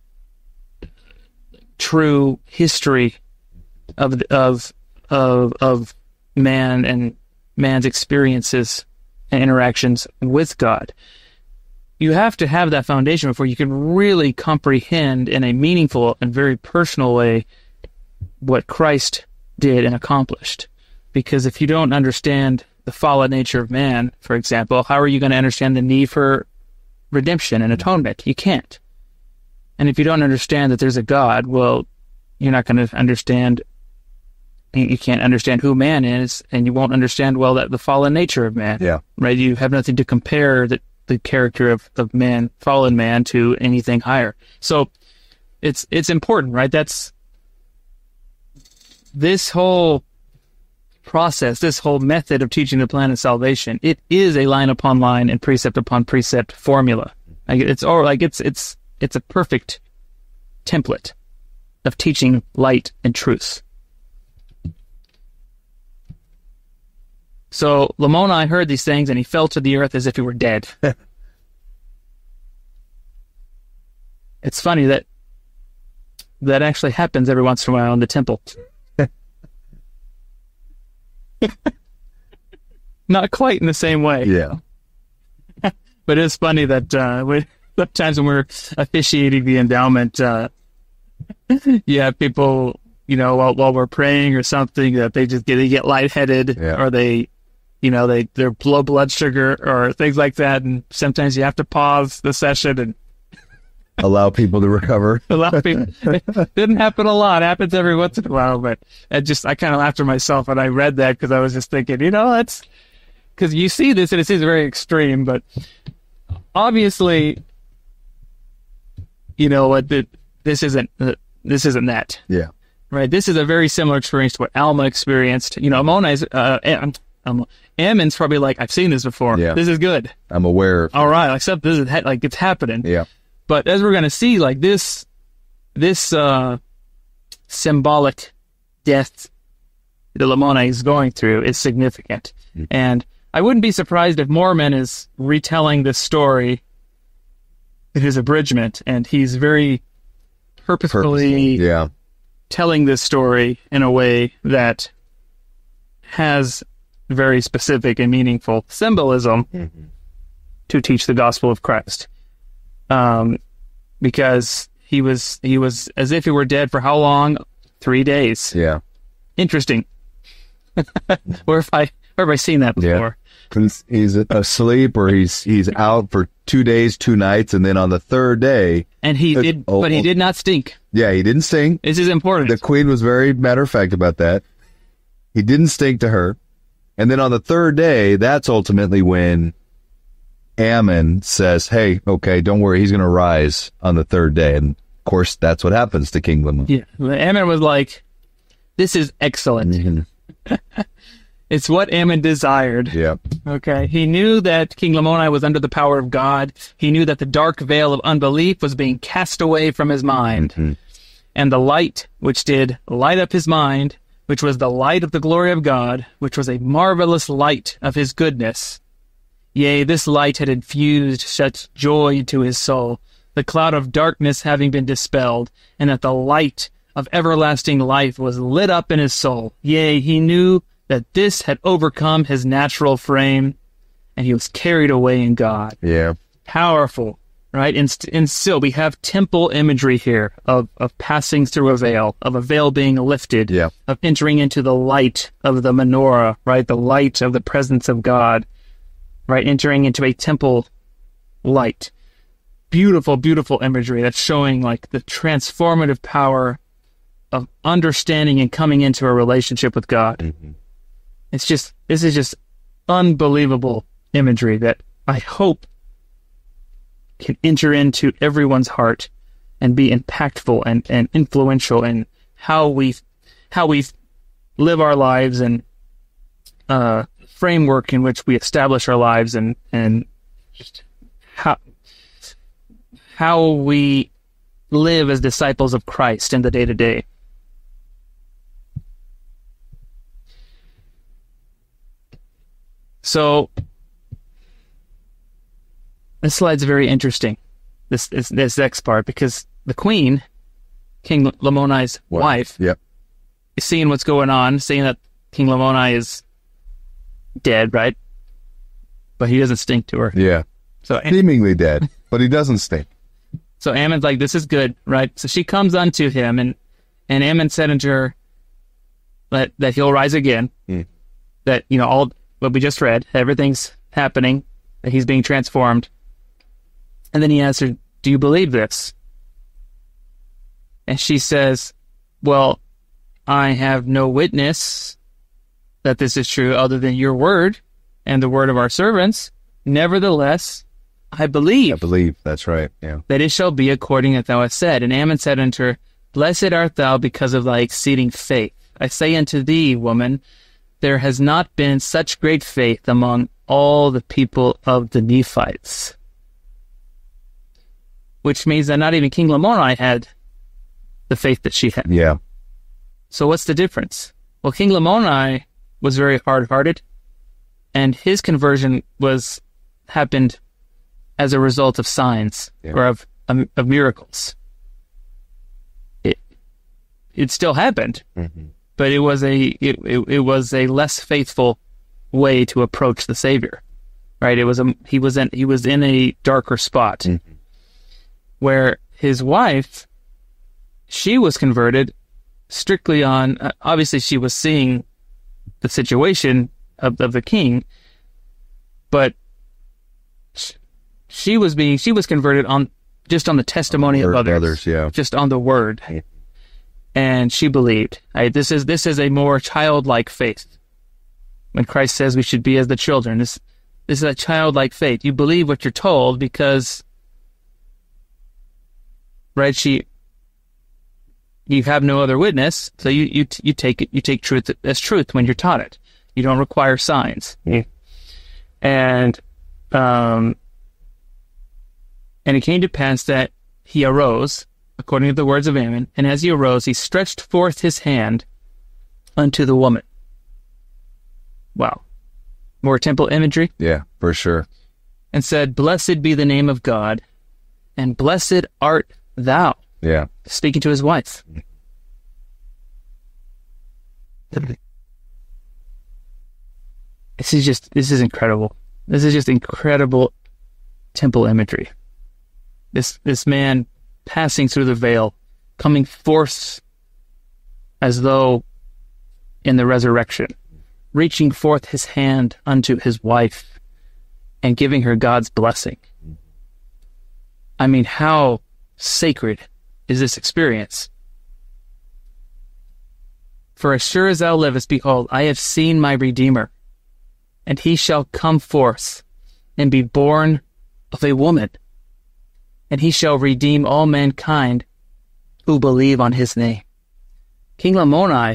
true history of of of of man and man's experiences and interactions with God. You have to have that foundation before you can really comprehend in a meaningful and very personal way what Christ did and accomplished. Because if you don't understand the fallen nature of man, for example, how are you going to understand the need for redemption and atonement? You can't. And if you don't understand that there's a God, well, you're not going to understand, you can't understand who man is, and you won't understand, well, that the fallen nature of man. Yeah. Right? You have nothing to compare the, the character of, of man, fallen man, to anything higher. So it's it's important, right? That's this whole process, this whole method of teaching the plan of salvation. It is a line upon line and precept upon precept formula. Like it's all like it's it's it's a perfect template of teaching light and truth. So Lamoni heard these things, and he fell to the earth as if he were dead. It's funny that that actually happens every once in a while in the temple. Not quite in the same way. Yeah. But it's funny that uh, we, sometimes when we're officiating the endowment, uh, you have people, you know, while, while we're praying or something, that they just get, they get lightheaded, yeah. or they, you know, they, they're low blood sugar or things like that. And sometimes you have to pause the session and allow people to recover. Allow people. It didn't happen a lot. It happens every once in a while, but I just, I kind of laughed at myself when I read that, because I was just thinking, you know, that's, because you see this and it seems very extreme, but obviously, you know what, this isn't, uh, this isn't that. Yeah. Right. This is a very similar experience to what Alma experienced. You know, Ammoni's, uh, Am, um, Ammon's probably like, I've seen this before. Yeah. This is good. I'm aware of All right. Except this is ha- like, it's happening. Yeah. But as we're going to see, like this, this, uh, symbolic death that Lamoni is going through is significant. Mm-hmm. And I wouldn't be surprised if Mormon is retelling this story in his abridgment, and he's very purposefully Purposeful. Yeah. telling this story in a way that has very specific and meaningful symbolism mm-hmm. to teach the gospel of Christ. Um, because he was he was as if he were dead for how long? Three days. Yeah. Interesting. Where have I where have I seen that before? Yeah. He's asleep, or he's he's out for two days, two nights, and then on the third day, and he uh, did, oh, but he did not stink. Yeah, he didn't stink. This is important. The queen was very matter of fact about that. He didn't stink to her, and then on the third day, that's ultimately when Ammon says, "Hey, okay, don't worry, he's going to rise on the third day." And of course, that's what happens to King Lamoni. Yeah, Ammon was like, "This is excellent." Mm-hmm. It's what Ammon desired. Yeah. Okay. He knew that King Lamoni was under the power of God. He knew that the dark veil of unbelief was being cast away from his mind. Mm-hmm. And the light, which did light up his mind, which was the light of the glory of God, which was a marvelous light of his goodness. Yea, this light had infused such joy into his soul, the cloud of darkness having been dispelled, and that the light of everlasting life was lit up in his soul. Yea, he knew that this had overcome his natural frame, and he was carried away in God. Yeah. Powerful, right? And, and still, we have temple imagery here of, of passing through a veil, of a veil being lifted, yeah. of entering into the light of the menorah, right? The light of the presence of God, right? Entering into a temple light. Beautiful, beautiful imagery that's showing like the transformative power of understanding and coming into a relationship with God. Mm-hmm. It's just, this is just unbelievable imagery that I hope can enter into everyone's heart and be impactful and, and influential in how we, how we live our lives and uh, framework in which we establish our lives and, and just how, how we live as disciples of Christ in the day-to-day. So this slide's very interesting, this, this this next part, because the queen, King Lamoni's wow. wife, yep. is seeing what's going on, seeing that King Lamoni is dead, right? But he doesn't stink to her. Yeah. So seemingly dead, but he doesn't stink. So Ammon's like, this is good, right? So she comes unto him, and, and Ammon said unto her that, that he'll rise again, mm. that, you know, all what we just read, everything's happening, that he's being transformed. And then he asks her, do you believe this? And she says, well, I have no witness that this is true other than your word and the word of our servants. Nevertheless, I believe. I believe, that's right, yeah. That it shall be according as thou hast said. And Ammon said unto her, blessed art thou because of thy exceeding faith. I say unto thee, woman, there has not been such great faith among all the people of the Nephites. Which means that not even King Lamoni had the faith that she had. Yeah. So what's the difference? Well, King Lamoni was very hard-hearted, and his conversion was happened as a result of signs yeah. or of, um, of miracles. It it still happened. Mm-hmm. But it was a it, it it was a less faithful way to approach the Savior, right? It was a he was in he was in a darker spot, mm-hmm. where his wife, she was converted strictly on uh, obviously she was seeing the situation of of the king, but she, she was being she was converted on just on the testimony of others, others, yeah, just on the word. Yeah. And she believed. Right? This is this is a more childlike faith. When Christ says we should be as the children, this this is a childlike faith. You believe what you're told because, right? She, you have no other witness, so you you you take it you take truth as truth when you're taught it. You don't require signs. Mm. And um, and it came to pass that he arose, according to the words of Ammon, and as he arose, he stretched forth his hand unto the woman. Wow. More temple imagery? Yeah, for sure. And said, blessed be the name of God, and blessed art thou. Yeah. Speaking to his wife. This is just, this is incredible. This is just incredible temple imagery. This, this man passing through the veil, coming forth as though in the resurrection, reaching forth his hand unto his wife and giving her God's blessing. I mean, how sacred is this experience? For as sure as thou livest, behold, I have seen my Redeemer, and he shall come forth and be born of a woman, and he shall redeem all mankind who believe on his name. King Lamoni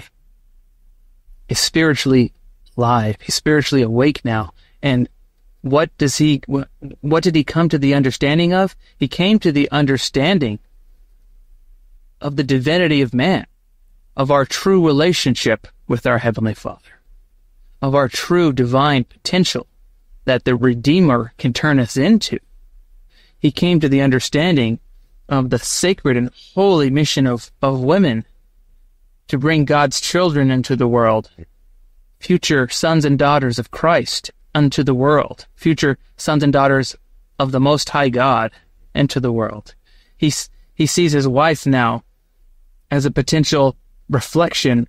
is spiritually alive. He's spiritually awake now. And what does he, what did he come to the understanding of? He came to the understanding of the divinity of man, of our true relationship with our Heavenly Father, of our true divine potential that the Redeemer can turn us into. He came to the understanding of the sacred and holy mission of, of women to bring God's children into the world, future sons and daughters of Christ unto the world, future sons and daughters of the Most High God into the world. He, he sees his wife now as a potential reflection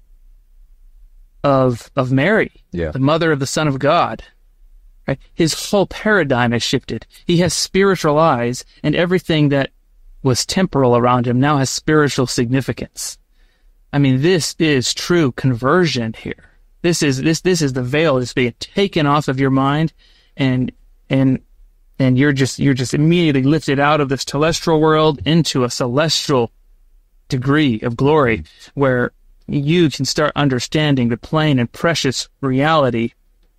of, of Mary, yeah. the mother of the Son of God. Right? His whole paradigm has shifted. He has spiritual eyes, and everything that was temporal around him now has spiritual significance. I mean, this is true conversion here. This is this this is the veil that's being taken off of your mind, and and and you're just you're just immediately lifted out of this terrestrial world into a celestial degree of glory, where you can start understanding the plain and precious reality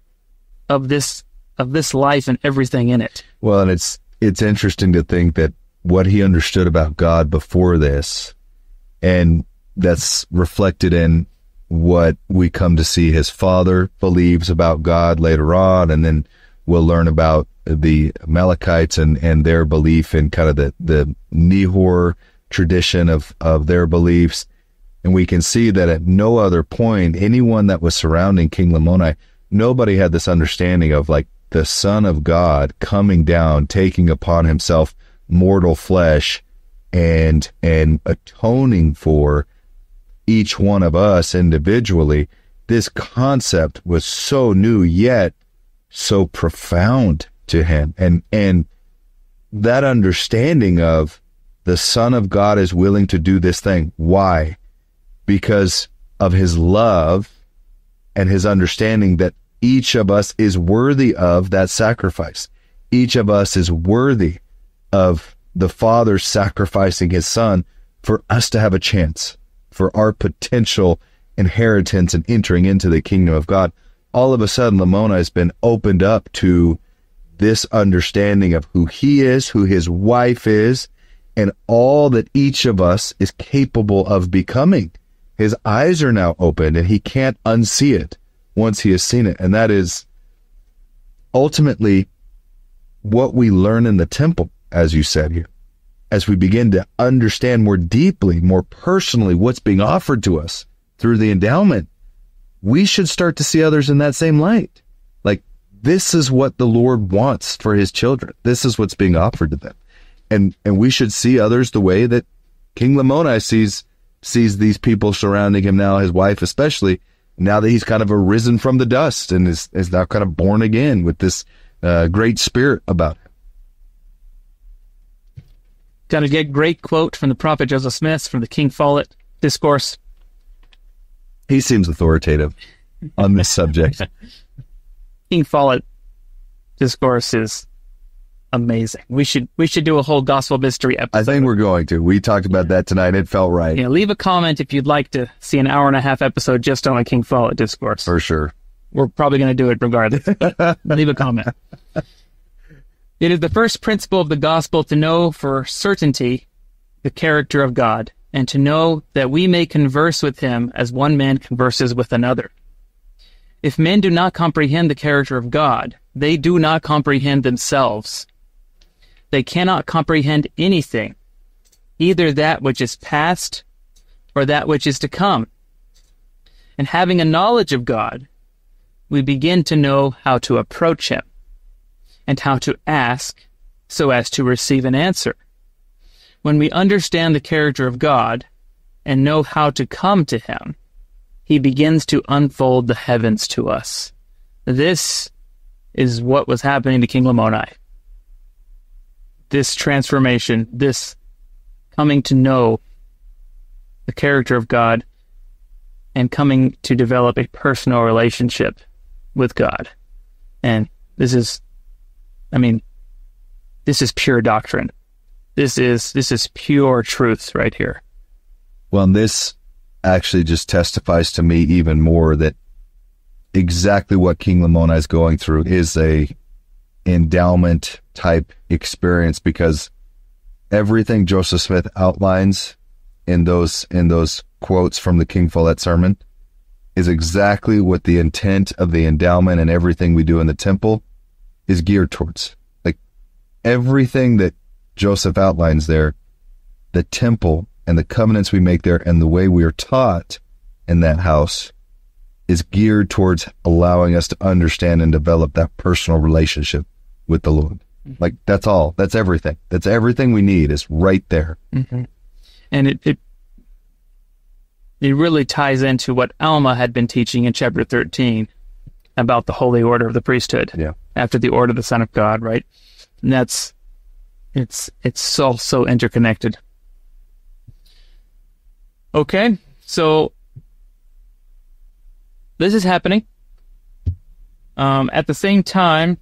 of this of this life and everything in it. Well, and it's it's interesting to think that what he understood about God before this, and that's reflected in what we come to see his father believes about God later on, and then we'll learn about the Amalekites and, and their belief in kind of the, the Nehor tradition of, of their beliefs. And we can see that at no other point, anyone that was surrounding King Lamoni, nobody had this understanding of like the Son of God coming down, taking upon himself mortal flesh and, and atoning for each one of us individually. This concept was so new, yet so profound to him. And, and that understanding of the Son of God is willing to do this thing. Why? Because of his love and his understanding that each of us is worthy of that sacrifice. Each of us is worthy of the Father sacrificing his Son for us to have a chance, for our potential inheritance and entering into the kingdom of God. All of a sudden, Lamoni has been opened up to this understanding of who he is, who his wife is, and all that each of us is capable of becoming. His eyes are now open, and he can't unsee it once he has seen it. And that is ultimately what we learn in the temple, as you said here. As we begin to understand more deeply, more personally, what's being offered to us through the endowment, we should start to see others in that same light. Like, this is what the Lord wants for his children. This is what's being offered to them. And and we should see others the way that King Lamoni sees sees these people surrounding him now, his wife especially, now that he's kind of arisen from the dust and is, is now kind of born again with this uh, great spirit about him. Got a great quote from the prophet Joseph Smith from the King Follett Discourse. He seems authoritative on this subject. King Follett Discourse is amazing. We should we should do a whole gospel mystery episode. I think we're going to. We talked about that tonight. It felt right. Yeah, leave a comment if you'd like to see an hour and a half episode just on a King Follett Discourse. For sure. We're probably going to do it regardless. Leave a comment. It is the first principle of the gospel to know for certainty the character of God, and to know that we may converse with him as one man converses with another. If men do not comprehend the character of God, they do not comprehend themselves. They cannot comprehend anything, either that which is past or that which is to come. And having a knowledge of God, we begin to know how to approach him and how to ask so as to receive an answer. When we understand the character of God and know how to come to him, he begins to unfold the heavens to us. This is what was happening to King Lamoni. This transformation, this coming to know the character of God and coming to develop a personal relationship with God. And this is, I mean, this is pure doctrine. This is, this is pure truth right here. Well, and this actually just testifies to me even more that exactly what King Lamoni is going through is a endowment type experience, because everything Joseph Smith outlines in those in those quotes from the King Follett sermon is exactly what the intent of the endowment and everything we do in the temple is geared towards. Like everything that Joseph outlines there, the temple and the covenants we make there and the way we are taught in that house is geared towards allowing us to understand and develop that personal relationship with the Lord. Mm-hmm. Like that's all. That's everything. That's everything we need is right there. Mm-hmm. And it, it it really ties into what Alma had been teaching in chapter thirteen about the holy order of the priesthood. Yeah. After the order of the Son of God, right? And that's it's it's so so interconnected. Okay, so this is happening. Um, at the same time,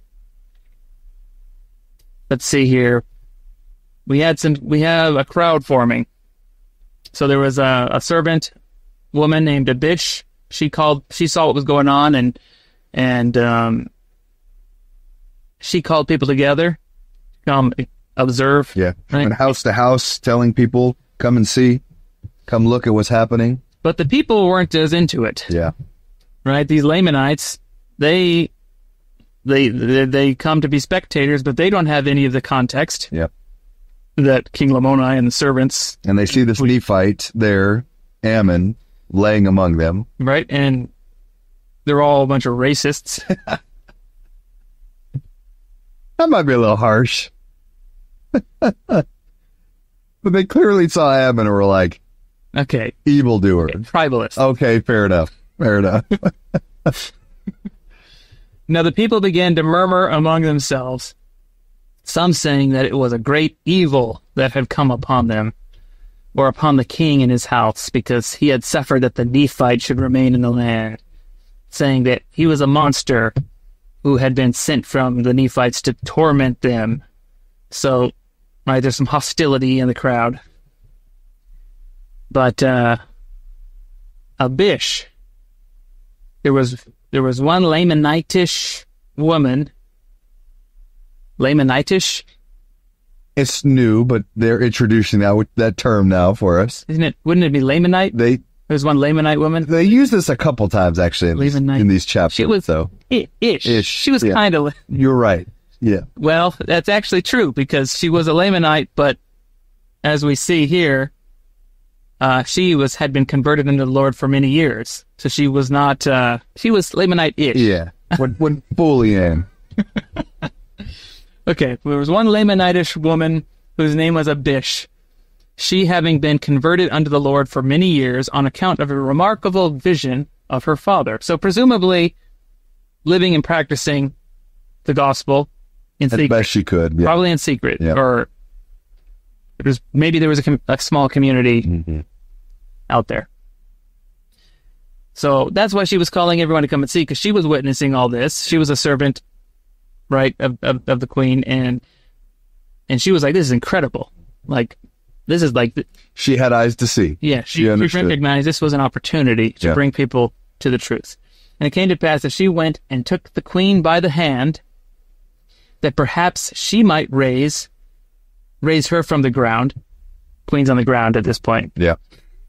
let's see here. We had some. We have a crowd forming. So there was a, a servant woman named Abish. She called. She saw what was going on, and and um, she called people together to come observe. Yeah, right? Went house to house, telling people, "Come and see, come look at what's happening." But the people weren't as into it. Yeah, right. These Lamanites, they they they, they come to be spectators, but they don't have any of the context. Yeah. That King Lamoni and the servants. And they see this Nephite there, Ammon, laying among them. Right, and they're all a bunch of racists. That might be a little harsh. But they clearly saw Ammon and were like, okay, evildoer. Okay, tribalist. Okay, fair enough. Fair enough. Now the people began to murmur among themselves, some saying that it was a great evil that had come upon them, or upon the king and his house, because he had suffered that the Nephite should remain in the land, saying that he was a monster who had been sent from the Nephites to torment them. So, right, there's some hostility in the crowd. But uh, Abish, there was there was one Lamanitish woman. Lamanitish? It's new, but they're introducing that that term now for us. Isn't it? Wouldn't it be Lamanite? They There's one Lamanite woman. They use this a couple times actually in, these, in these chapters. She was so ish. ish. She was yeah. kind of. You're right. Yeah. Well, that's actually true because she was a Lamanite, but as we see here, uh, she was had been converted into the Lord for many years, so she was not. Uh, she was Lamanite-ish. Yeah. What what fully in. Okay, there was one Lamanitish woman whose name was Abish. She, having been converted unto the Lord for many years on account of a remarkable vision of her father. So presumably living and practicing the gospel in As secret. best she could. Yeah. Probably in secret. Yeah. Or it was, maybe there was a, com- a small community mm-hmm. out there. So that's why she was calling everyone to come and see, because she was witnessing all this. She was a servant, right, of, of, of the queen, and and she was like, this is incredible. Like, this is like... The, she had eyes to see. Yeah, she, she, she recognized this was an opportunity to yeah. bring people to the truth. And it came to pass that she went and took the queen by the hand, that perhaps she might raise raise her from the ground. Queen's on the ground at this point. Yeah.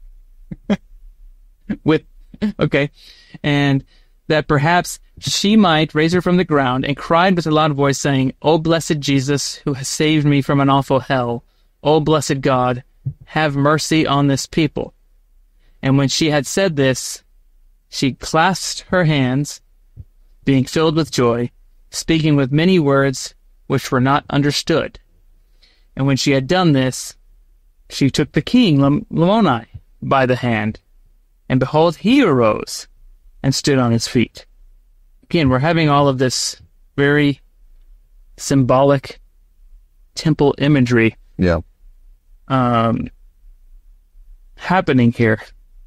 With, okay, and that perhaps she might raise her from the ground, and cried with a loud voice, saying, O blessed Jesus, who has saved me from an awful hell, O blessed God, have mercy on this people. And when she had said this, she clasped her hands being filled with joy, speaking with many words which were not understood. And when she had done this, she took the king, Lam- Lamoni, by the hand, and behold, he arose and stood on his feet. Again, we're having all of this very symbolic temple imagery Yeah. um, happening here.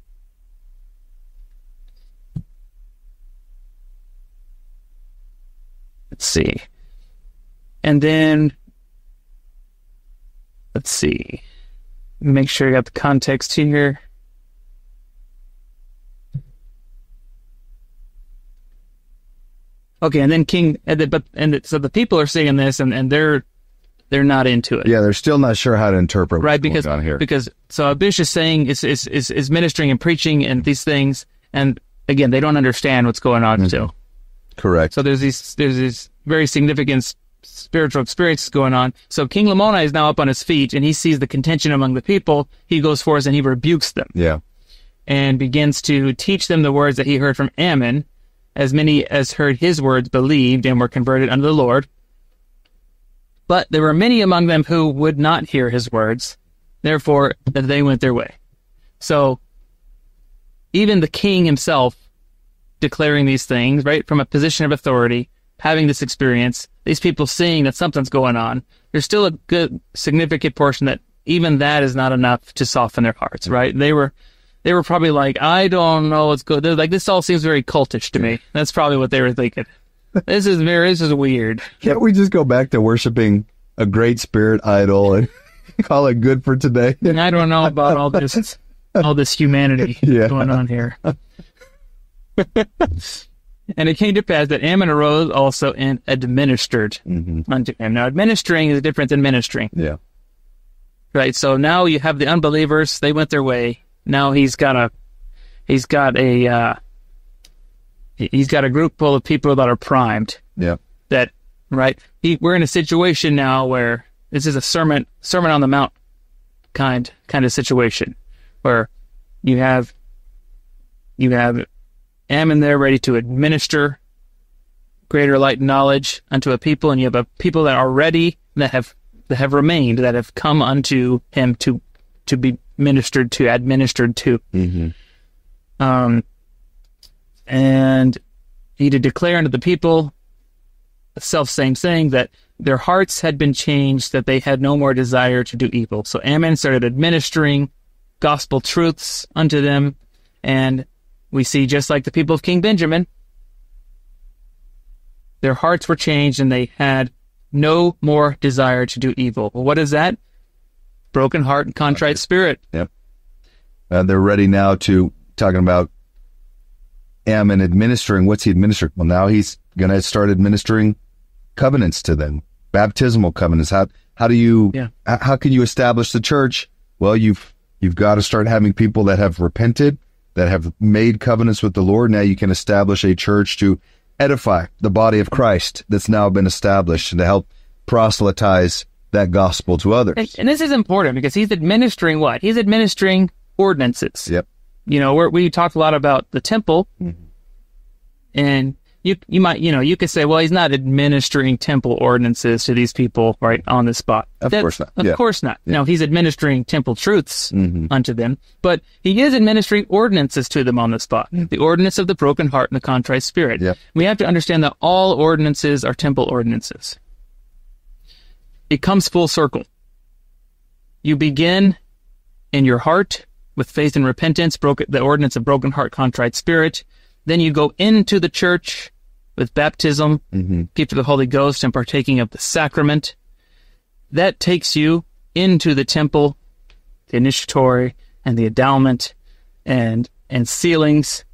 Let's see. And then, let's see. Make sure you got the context here. Okay, and then King, and the, but and the, so the people are seeing this, and, and they're they're not into it. Yeah, they're still not sure how to interpret Right, what's because going on here. because so Abish is saying is is is is ministering and preaching and these things, and again they don't understand what's going on still. Correct. So there's these there's these very significant s- spiritual experiences going on. So King Lamoni is now up on his feet, and he sees the contention among the people. He goes forth and he rebukes them Yeah. and begins to teach them the words that he heard from Ammon. As many as heard his words believed and were converted unto the Lord. But there were many among them who would not hear his words, therefore that they went their way. So even the king himself declaring these things, right, from a position of authority, having this experience, these people seeing that something's going on, there's still a good significant portion that even that is not enough to soften their hearts, right? They were they were probably like, I don't know what's good. They're like, this all seems very cultish to me. That's probably what they were thinking. This is very, this is weird. Can't we just go back to worshiping a great spirit idol and call it good for today? And I don't know about all this, all this humanity Yeah. going on here. And it came to pass that Ammon arose also and administered Mm-hmm. unto him. Now, administering is different than ministering, Yeah. right? So now you have the unbelievers; they went their way. Now he's got a, he's got a, uh, he- he's got a group full of people that are primed. Yeah. That, right? He, we're in a situation now where this is a sermon, sermon on the mount kind, kind of situation, where you have, you have Ammon there ready to administer greater light and knowledge unto a people, and you have a people that are ready, that have, that have remained, that have come unto him to, to be ministered to, administered to. Mm-hmm. Um, and he did declare unto the people the self-same thing, that their hearts had been changed, that they had no more desire to do evil. So Ammon started administering gospel truths unto them, and we see, just like the people of King Benjamin, their hearts were changed and they had no more desire to do evil. Well, what is that? Broken heart and contrite spirit. Yep. Uh, they're ready now to, talking about Ammon administering. What's he administering? Well, now he's going to start administering covenants to them, baptismal covenants. How how do you Yeah. h- how can you establish the church? Well, you've you've got to start having people that have repented, that have made covenants with the Lord. Now you can establish a church to edify the body of Christ that's now been established, and to help proselytize that gospel to others. And, and this is important because he's administering what? He's administering ordinances. Yep. You know, we're, we talked a lot about the temple, Mm-hmm. and you you might, you know, you could say, well, he's not administering temple ordinances to these people right on the spot. Of That's- course not. Of Yeah. course not. No, he's administering temple truths Mhm. unto them, but he is administering ordinances to them on the spot. The ordinance of the broken heart and the contrite spirit. Yep. We have to understand that all ordinances are temple ordinances. It comes full circle. You begin in your heart with faith and repentance, broken, the ordinance of broken heart, contrite spirit. Then you go into the church with baptism, Mm-hmm. gift of the Holy Ghost, and partaking of the sacrament. That takes you into the temple, the initiatory, and the endowment, and and sealings.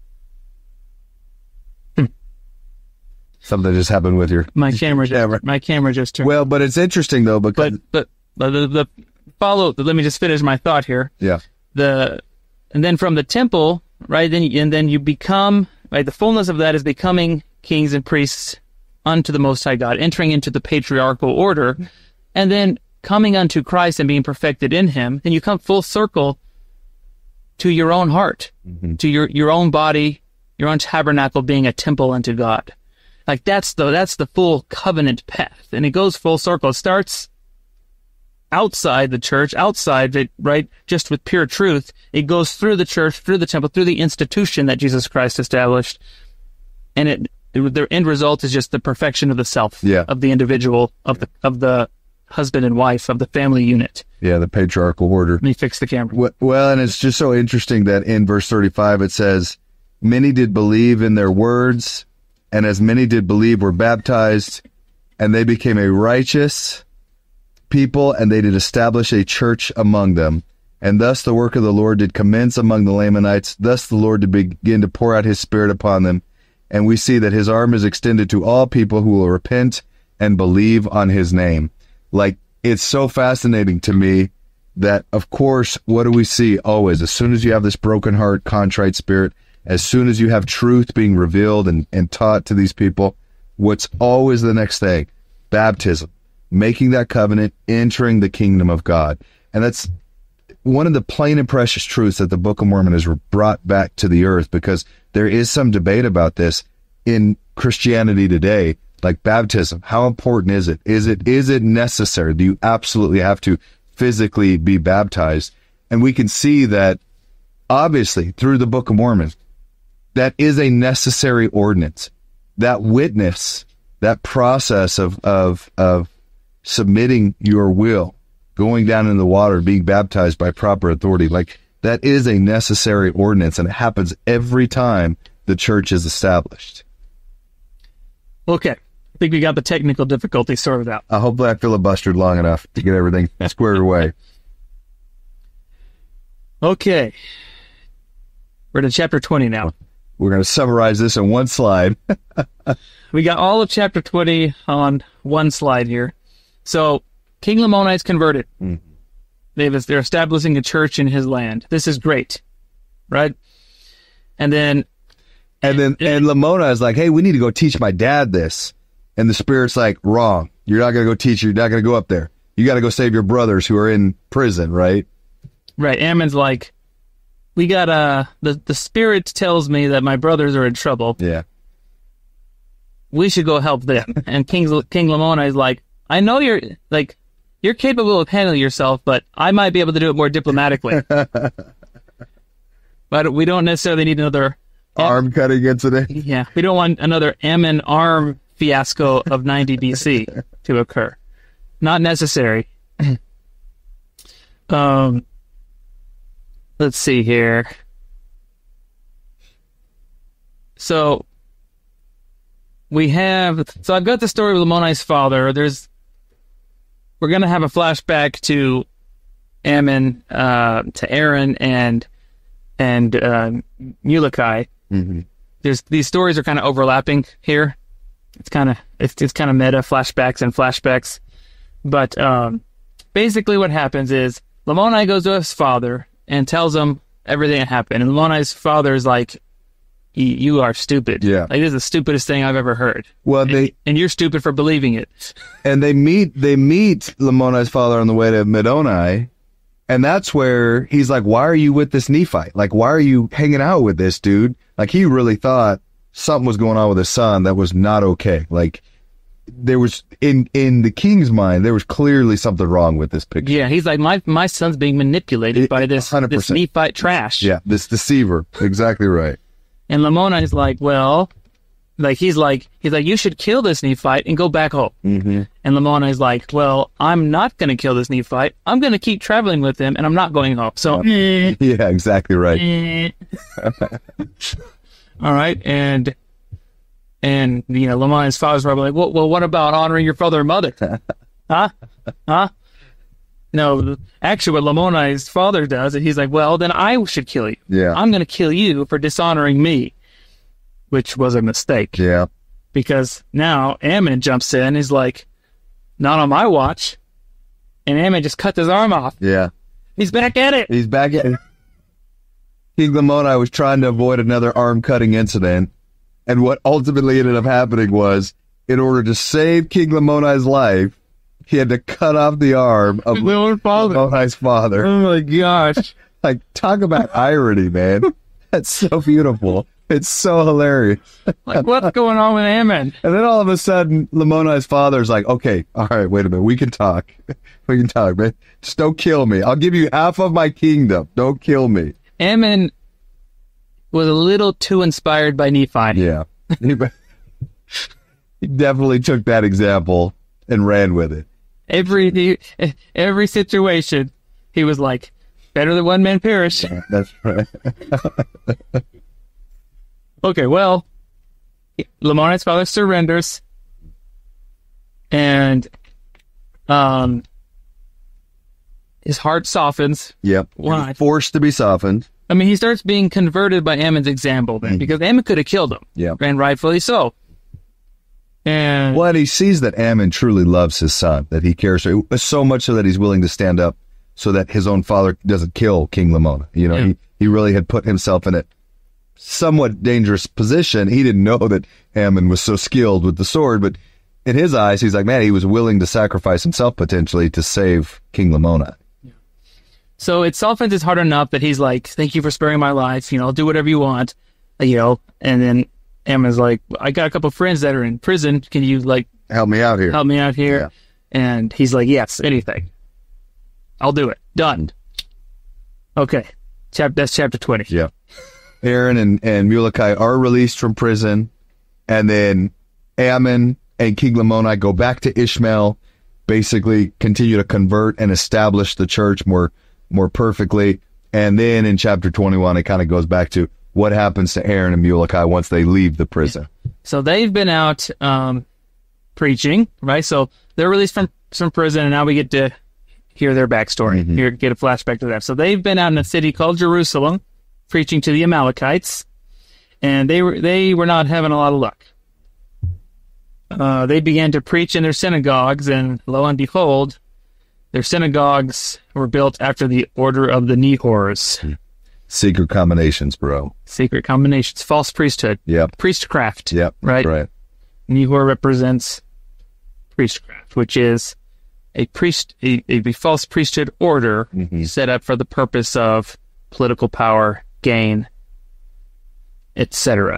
Something just happened with your My camera, just, Camera. my camera just turned. Well, but it's interesting though, because but but, but the, the follow. Let me just finish my thought here. yeah, The and then from the temple, right? Then and then you become right. The fullness of that is becoming kings and priests unto the Most High God, entering into the patriarchal order, and then coming unto Christ and being perfected in Him. Then you come full circle to your own heart, Mm-hmm. to your your own body, your own tabernacle being a temple unto God. Like that's the that's the full covenant path, and it goes full circle. It starts outside the church, outside it, right? Just with pure truth. It goes through the church, through the temple, through the institution that Jesus Christ established, and it the end result is just the perfection of the self, yeah. of the individual, of the of the husband and wife, of the family unit. Yeah, the patriarchal order. Let me fix the camera. Well, and it's just so interesting that in verse thirty-five it says, "Many did believe in their words, and as many did believe were baptized, and they became a righteous people, and they did establish a church among them. And thus the work of the Lord did commence among the Lamanites. Thus the Lord did begin to pour out his Spirit upon them. And we see that his arm is extended to all people who will repent and believe on his name." Like, it's so fascinating to me that, of course, what do we see always? As soon as you have this broken heart, contrite spirit, as soon as you have truth being revealed and, and taught to these people, what's always the next thing? Baptism. Making that covenant, entering the kingdom of God. And that's one of the plain and precious truths that the Book of Mormon has brought back to the earth, because there is some debate about this in Christianity today. Like baptism, how important is it? Is it is it necessary? Do you absolutely have to physically be baptized? And we can see that, obviously, through the Book of Mormon, that is a necessary ordinance. That witness, that process of of of submitting your will, going down in the water, being baptized by proper authority, like that is a necessary ordinance, and it happens every time the church is established. Okay. I think we got the technical difficulties sorted out. Uh, hopefully I filibustered long enough to get everything squared away. Okay. We're to chapter twenty now. We're going to summarize this in one slide. We got all of chapter twenty on one slide here. So, King Lamoni's converted. Mm-hmm. They've, they're establishing a church in his land. This is great, right? And then... And then and Lamoni is like, hey, we need to go teach my dad this. And the Spirit's like, wrong. You're not going to go teach. You're not going to go up there. You got to go save your brothers who are in prison, right? Right. Ammon's like, we got uh the the Spirit tells me that my brothers are in trouble. Yeah. We should go help them. And King King Lamoni is like, I know you're like you're capable of handling yourself, but I might be able to do it more diplomatically. But we don't necessarily need another arm cutting incident. Yeah, we don't want another Ammon arm fiasco of ninety B C to occur. Not necessary. um, let's see here. So we have. So I've got the story of Lamoni's father. There's. We're gonna have a flashback to Ammon, uh, to Aaron and and uh, Mulekai. Mm-hmm. There's these stories are kind of overlapping here. It's kind of it's it's kind of meta flashbacks and flashbacks, but um, basically what happens is Lamoni goes to his father and tells him everything that happened, and Lamoni's father is like, "You are stupid. Yeah, like this is the stupidest thing I've ever heard. Well, they and, and you're stupid for believing it." And they meet they meet Lamoni's father on the way to Middoni. And that's where he's like, why are you with this Nephite? Like, why are you hanging out with this dude? Like, he really thought something was going on with his son that was not okay. Like, there was, in, in the king's mind, there was clearly something wrong with this picture. Yeah, he's like, my my son's being manipulated it, by this, this Nephite trash. Yeah, this deceiver. Exactly right. And Lamoni's like, well, like, he's like, he's like, you should kill this Nephite and go back home. Mm-hmm. And Lamoni's like, well, I'm not going to kill this Nephite. I'm going to keep traveling with him, and I'm not going home. So, yeah, yeah exactly right. All right, and and you know, Lamoni's father's probably like, well, well, what about honoring your father and mother? huh? Huh? No, actually, what Lamoni's father does is he's like, well, then I should kill you. Yeah, I'm going to kill you for dishonoring me. Which was a mistake. Yeah. Because now Ammon jumps in, he's like, not on my watch. And Ammon just cut his arm off. Yeah. He's back at it. He's back at it. King Lamoni was trying to avoid another arm-cutting incident. And what ultimately ended up happening was, in order to save King Lamoni's life, he had to cut off the arm of Lamoni's father. Oh my gosh. Like, talk about irony, man. That's so beautiful. It's so hilarious. Like, what's going on with Ammon? And then all of a sudden, Lamoni's father's like, okay, all right, wait a minute. We can talk. We can talk, man. Just don't kill me. I'll give you half of my kingdom. Don't kill me. Ammon was a little too inspired by Nephi. Yeah. He definitely took that example and ran with it. Every every situation, he was like, better than one man perish. Yeah, that's right. Okay, well, Lamoni's father surrenders, and um, his heart softens. Yep. Why? Forced to be softened. I mean, he starts being converted by Ammon's example then, mm-hmm. because Ammon could have killed him. Yeah. And rightfully so. And well, and he sees that Ammon truly loves his son, that he cares for, so much so that he's willing to stand up so that his own father doesn't kill King Lamoni. You know, yeah. he, he really had put himself in a somewhat dangerous position. He didn't know that Ammon was so skilled with the sword, but in his eyes, he's like, man, he was willing to sacrifice himself potentially to save King Lamoni. Yeah. So it softens his heart enough that he's like, thank you for sparing my life. You know, I'll do whatever you want. You know, and then Ammon's like, I got a couple of friends that are in prison. Can you, like, help me out here? Help me out here. Yeah. And he's like, yes, anything. I'll do it. Done. Okay. Chap- that's chapter twenty. Yeah. Aaron and, and Mulekai are released from prison, and then Ammon and King Lamoni go back to Ishmael, basically continue to convert and establish the church more more perfectly. And then in chapter twenty-one, it kind of goes back to what happens to Aaron and Mulekai once they leave the prison. So they've been out um, preaching, right? So they're released from, from prison, and now we get to hear their backstory, mm-hmm. hear, get a flashback to that. So they've been out in a city called Jerusalem, preaching to the Amalekites, and they were they were not having a lot of luck. Uh, they began to preach in their synagogues, and lo and behold, their synagogues were built after the order of the Nehors. Secret combinations, bro. Secret combinations. False priesthood. Yep. Priestcraft. Yep. Right? Right. Nehor represents priestcraft, which is a priest, a, a false priesthood order mm-hmm. set up for the purpose of political power, gain, et cetera.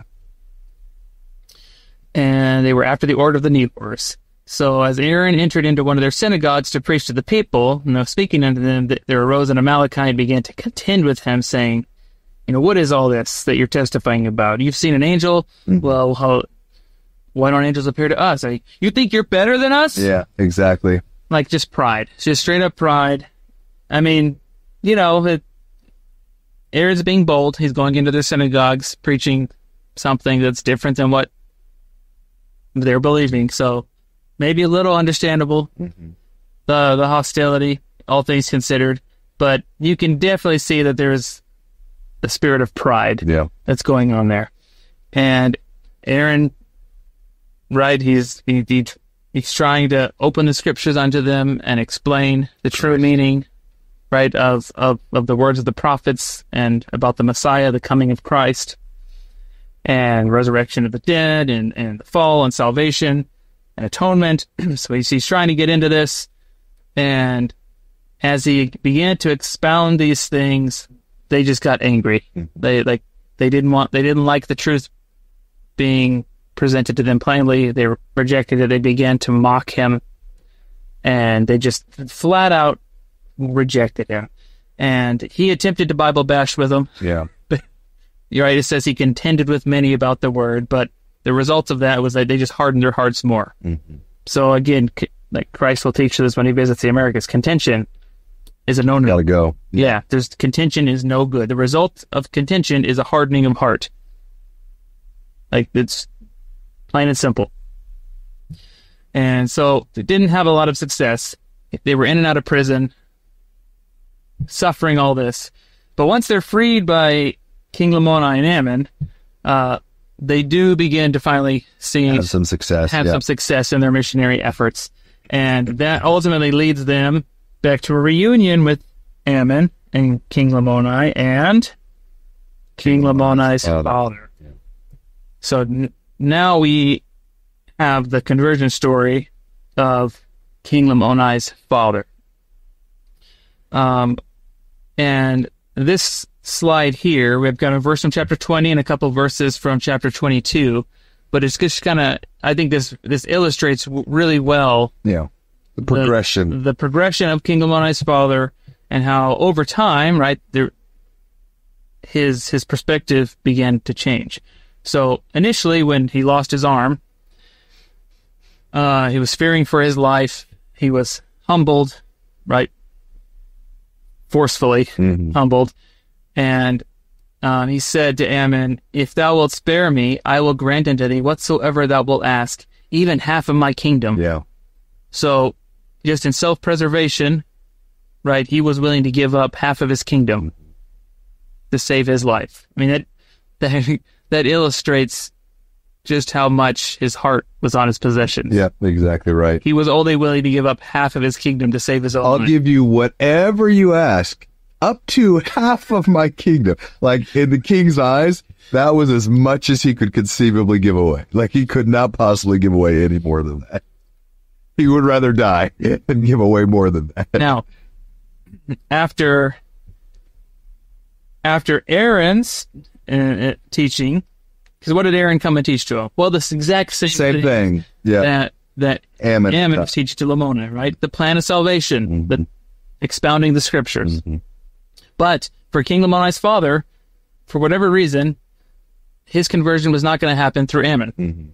And they were after the order of the Nehors. So as Aaron entered into one of their synagogues to preach to the people, you know, speaking unto them, there arose an Amalekite and began to contend with him, saying, you know, what is all this that you're testifying about? You've seen an angel? Mm-hmm. Well, how, why don't angels appear to us? Like, you think you're better than us? Yeah, exactly. Like, just pride. Just straight up pride. I mean, you know, it, Aaron's being bold. He's going into their synagogues, preaching something that's different than what they're believing. So maybe a little understandable, mm-hmm. the the hostility, all things considered. But you can definitely see that there's a spirit of pride yeah. that's going on there. And Aaron, right, he's he, he, he's trying to open the scriptures unto them and explain the true meaning, right, of, of, of the words of the prophets and about the Messiah, the coming of Christ, and resurrection of the dead, and, and the fall and salvation and atonement. So he's, he's trying to get into this, and as he began to expound these things, they just got angry. They like they didn't want they didn't like the truth being presented to them plainly. They rejected it. They began to mock him, and they just flat out rejected him. And he attempted to Bible bash with them. Yeah. You're right, it says he contended with many about the word, but the result of that was that they just hardened their hearts more. Mm-hmm. So again, like Christ will teach us when he visits the Americas, contention is a no-no. Gotta go. Yeah. yeah, there's contention is no good. The result of contention is a hardening of heart. Like, it's plain and simple. And so they didn't have a lot of success. They were in and out of prison, suffering all this. But once they're freed by King Lamoni and Ammon, uh, they do begin to finally see have some success, have yeah. some success in their missionary efforts, and that ultimately leads them back to a reunion with Ammon and King Lamoni and King Lamoni's father. father. Yeah. So n- now we have the conversion story of King Lamoni's father, um, and this slide here, we've got a verse from chapter twenty and a couple verses from chapter twenty-two, but it's just kind of, I think this this illustrates w- really well Yeah. The progression. the, the progression of King Lamoni's father, and how over time, right, there, his his perspective began to change. So initially, when he lost his arm, uh, he was fearing for his life. He was humbled, right, forcefully Mm-hmm. humbled, and um, he said to Ammon, "If thou wilt spare me, I will grant unto thee whatsoever thou wilt ask, even half of my kingdom." Yeah. So, just in self-preservation, right, he was willing to give up half of his kingdom to save his life. I mean, that that, that illustrates just how much his heart was on his possessions. Yeah, exactly right. He was only willing to give up half of his kingdom to save his own I'll life. give you whatever you ask, up to half of my kingdom. Like, in the king's eyes, that was as much as he could conceivably give away. Like, he could not possibly give away any more than that. He would rather die than give away more than that. Now, after after Aaron's uh, uh, teaching, because what did Aaron come and teach to him? Well, this exact same, Same thing. Yeah. that that Ammon. Ammon was teaching to Lamoni, right? The plan of salvation, Mm-hmm. the expounding the scriptures. Mhm. But for King Lamoni's father, for whatever reason, his conversion was not going to happen through Ammon. Mhm.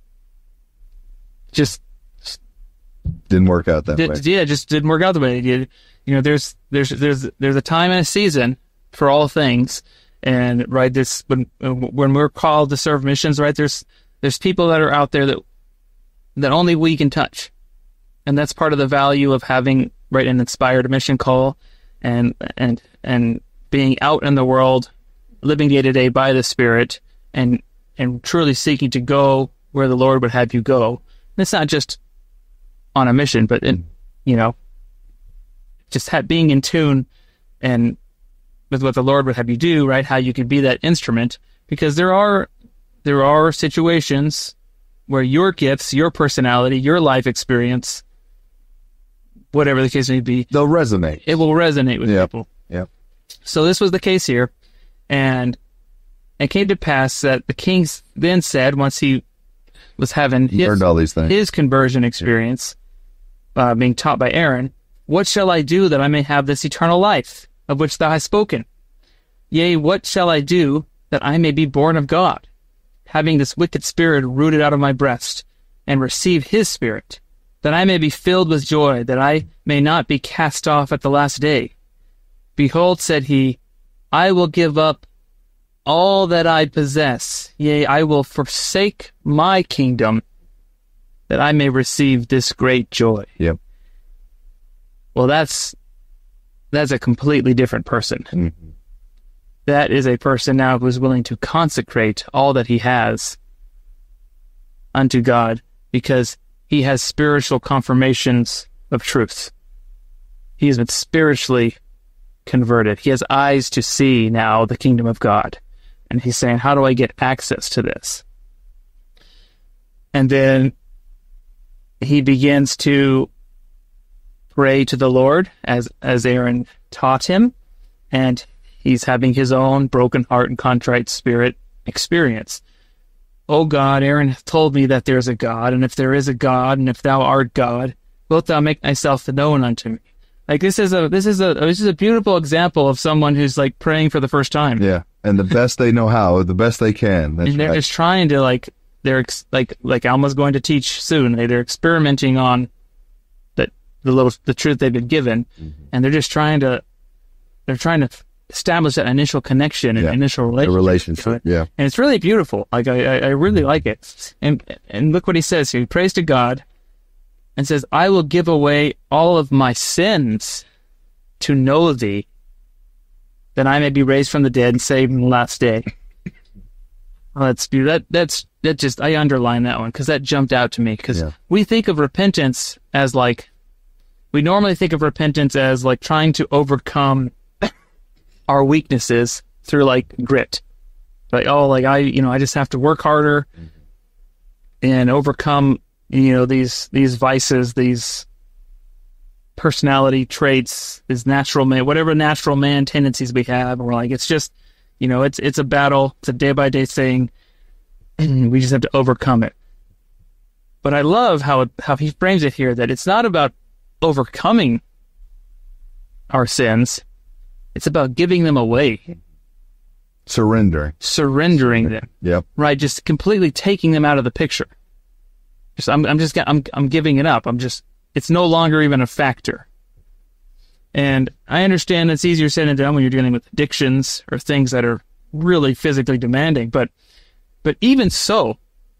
Just Didn't work out that did, way. yeah, just didn't work out the way it did. You know, there's there's there's there's a time and a season for all things, and right, this when when we're called to serve missions, right? There's there's people that are out there that that only we can touch, and that's part of the value of having right an inspired mission call, and and and being out in the world, living day to day by the Spirit, and and truly seeking to go where the Lord would have you go. And it's not just on a mission, but in, you know, just ha- being in tune and with what the Lord would have you do, right? How you can be that instrument, because there are there are situations where your gifts, your personality, your life experience, whatever the case may be, They'll resonate. it will resonate with Yep. people. Yep. So this was the case here, and it came to pass that the king then said, once he was having He his, learned all these things. his conversion experience, uh, being taught by Aaron, "What shall I do that I may have this eternal life, of which thou hast spoken? Yea, what shall I do that I may be born of God, having this wicked spirit rooted out of my breast, and receive his spirit, that I may be filled with joy, that I may not be cast off at the last day? Behold," said he, "I will give up all that I possess, yea, I will forsake my kingdom, that I may receive this great joy." Yep. Well, that's that's a completely different person. Mhm. That is a person now who is willing to consecrate all that he has unto God, because he has spiritual confirmations of truth. He has been spiritually converted. He has eyes to see now the kingdom of God. And he's saying, how do I get access to this? And then he begins to pray to the Lord as, as Aaron taught him. And he's having his own broken heart and contrite spirit experience. "O God, Aaron hath told me that there is a God, and if there is a God, and if thou art God, wilt thou make thyself known unto me?" Like, this is a this is a this is a beautiful example of someone who's like praying for the first time. Yeah. And the best they know how, the best they can. That's And they're right. just trying to like they're ex- like like Alma's going to teach soon. They, they're experimenting on that the little the truth they've been given, Mm-hmm. and they're just trying to they're trying to establish that initial connection and Yeah. initial The relationship. relationship. Yeah. And it's really beautiful. Like I, I, I really like it. And and look what he says here. He prays to God and says, "I will give away all of my sins to know thee, that I may be raised from the dead and saved in the last day." Well, that's be- that that's that just I underline that one because that jumped out to me, because Yeah. we think of repentance as like we normally think of repentance as like trying to overcome our weaknesses through like grit. Like, oh, like I, you know, I just have to work harder and overcome, you know, these, these vices, these, personality traits, his natural man, whatever natural man tendencies we have. And we're like, it's just, you know, it's it's a battle. It's a day by day thing. We just have to overcome it. But I love how it, how he frames it here, that it's not about overcoming our sins. It's about giving them away. Surrendering. Surrendering them. Yep. Right, just completely taking them out of the picture. Just I'm I'm just I'm I'm giving it up. I'm just it's no longer even a factor. And I understand it's easier said than done when you're dealing with addictions or things that are really physically demanding, but but even so,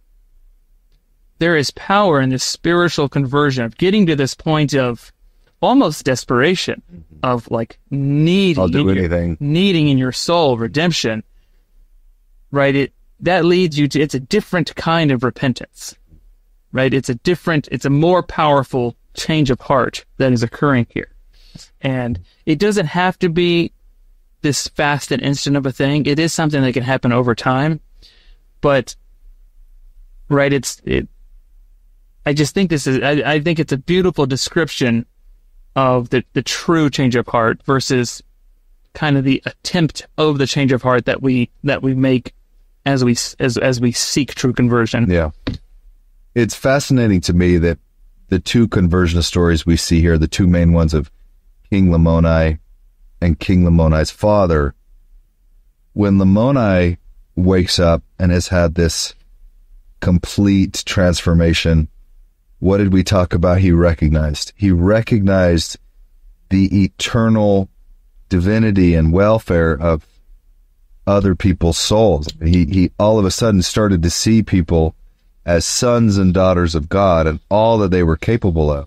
there is power in this spiritual conversion of getting to this point of almost desperation, of like needing, I'll do in anything. Your, needing in your soul redemption, right? It that leads you to, it's a different kind of repentance, right? It's a different, it's a more powerful change of heart that is occurring here. And it doesn't have to be this fast and instant of a thing. It is something that can happen over time, but right, it's, it, I just think this is, I, I think it's a beautiful description of the, the true change of heart versus kind of the attempt of the change of heart that we, that we make as we, as, as we seek true conversion. Yeah. It's fascinating to me that the two conversion stories we see here, the two main ones of King Lamoni and King Lamoni's father, when Lamoni wakes up and has had this complete transformation, what did we talk about? He recognized. He recognized the eternal divinity and welfare of other people's souls. He, he all of a sudden started to see people as sons and daughters of God and all that they were capable of.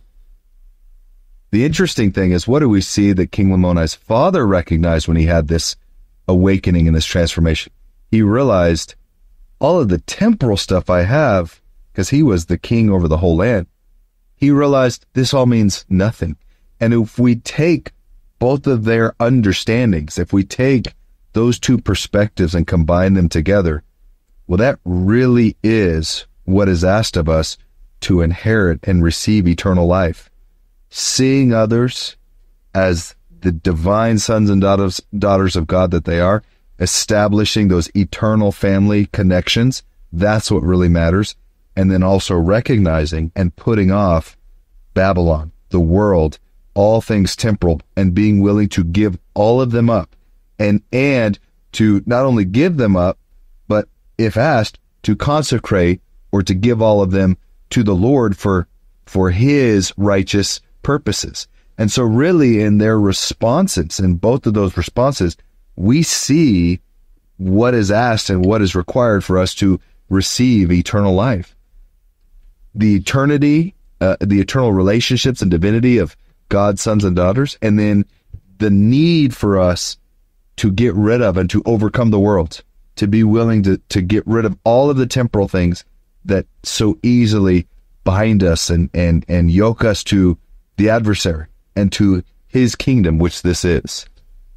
The interesting thing is, what do we see that King Lamoni's father recognized when he had this awakening and this transformation? He realized all of the temporal stuff I have, because he was the king over the whole land, he realized this all means nothing. And if we take both of their understandings, if we take those two perspectives and combine them together, well, that really is what is asked of us to inherit and receive eternal life. Seeing others as the divine sons and daughters, daughters of God that they are, establishing those eternal family connections, that's what really matters. And then also recognizing and putting off Babylon, the world, all things temporal, and being willing to give all of them up. And, and to not only give them up, but if asked, to consecrate or to give all of them to the Lord for, for his righteous purposes. And so really in their responses, in both of those responses, we see what is asked and what is required for us to receive eternal life. The eternity, uh, the eternal relationships and divinity of God's sons and daughters, and then the need for us to get rid of and to overcome the world, to be willing to, to get rid of all of the temporal things that so easily bind us and, and, and yoke us to the adversary and to his kingdom, which this is.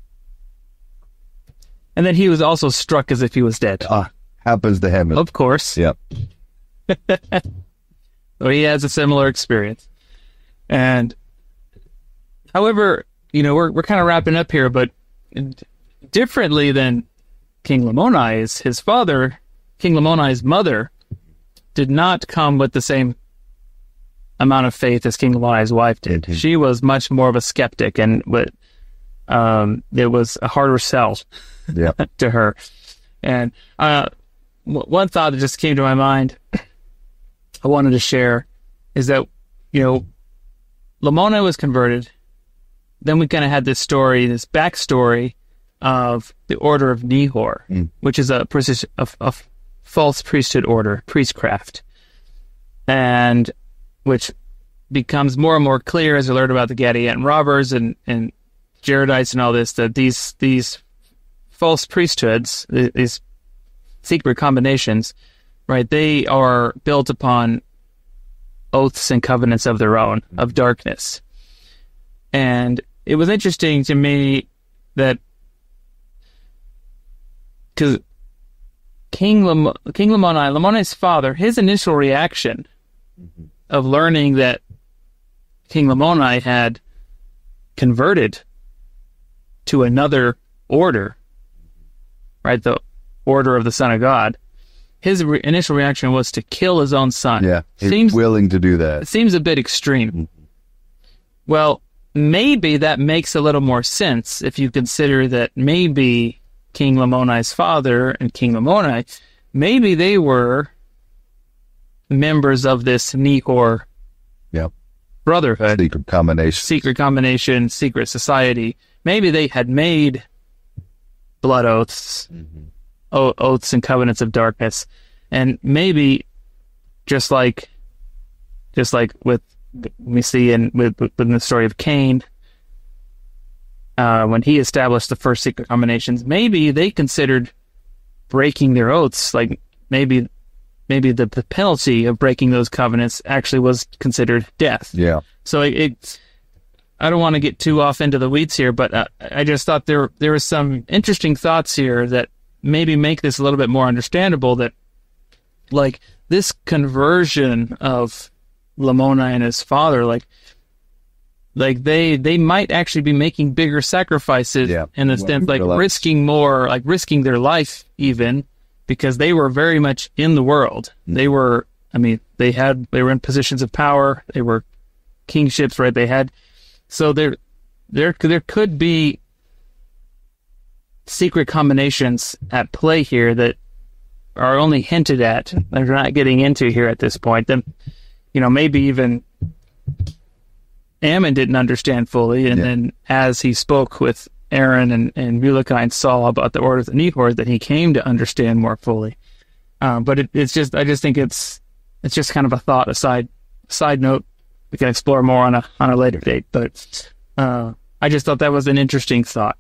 And then he was also struck as if he was dead. Ah, happens to him. Of course. Yep. So he has a similar experience. And however, you know, we're we're kind of wrapping up here, but differently than King Lamoni, his father, King Lamoni's mother, did not come with the same amount of faith as King Lamoni's wife did. Mm-hmm. She was much more of a skeptic, and what um, it was a harder sell yep. to her. And uh, w- one thought that just came to my mind, I wanted to share, is that, you know, Lamoni was converted. Then we kind of had this story, this backstory of the Order of Nehor, mm. which is a, a, a false priesthood order, priestcraft, and which becomes more and more clear as we learn about the Gadianton robbers and, and Jaredites and all this, that these these false priesthoods, these secret combinations, right, they are built upon oaths and covenants of their own, of darkness. And it was interesting to me that, because King, Lam- King Lamoni, Lamoni's father, his initial reaction mm-hmm. of learning that King Lamoni had converted to another order, right, the order of the Son of God, his re- initial reaction was to kill his own son. Yeah, he's seems, willing to do that. It seems a bit extreme. Mm-hmm. Well, maybe that makes a little more sense if you consider that maybe King Lamoni's father and King Lamoni, maybe they were members of this Nehor yeah. brotherhood. Secret combination. Secret combination, secret society. Maybe they had made blood oaths, mm-hmm. o- oaths and covenants of darkness. And maybe just like just like with we see in with, with in the story of Cain, uh, when he established the first secret combinations, maybe they considered breaking their oaths, like maybe maybe the, the penalty of breaking those covenants actually was considered death. Yeah. So it, it I don't want to get too off into the weeds here, but uh, I just thought there there was some interesting thoughts here that maybe make this a little bit more understandable, that like this conversion of Lamoni and his father, like like they they might actually be making bigger sacrifices yeah. in the sense, like risking more, like risking their life even, because they were very much in the world. Mm. They were, I mean, they had they were in positions of power. They were kingships, right? They had, so there there there could be secret combinations at play here that are only hinted at, that we're not getting into here at this point. Then, you know, maybe even Ammon didn't understand fully, and yeah. then as he spoke with Aaron and, and Mulekai and Saul about the orders of Nehor, that he came to understand more fully. Um, but it, it's just, I just think it's it's just kind of a thought, a side side note. We can explore more on a on a later date, but uh, I just thought that was an interesting thought.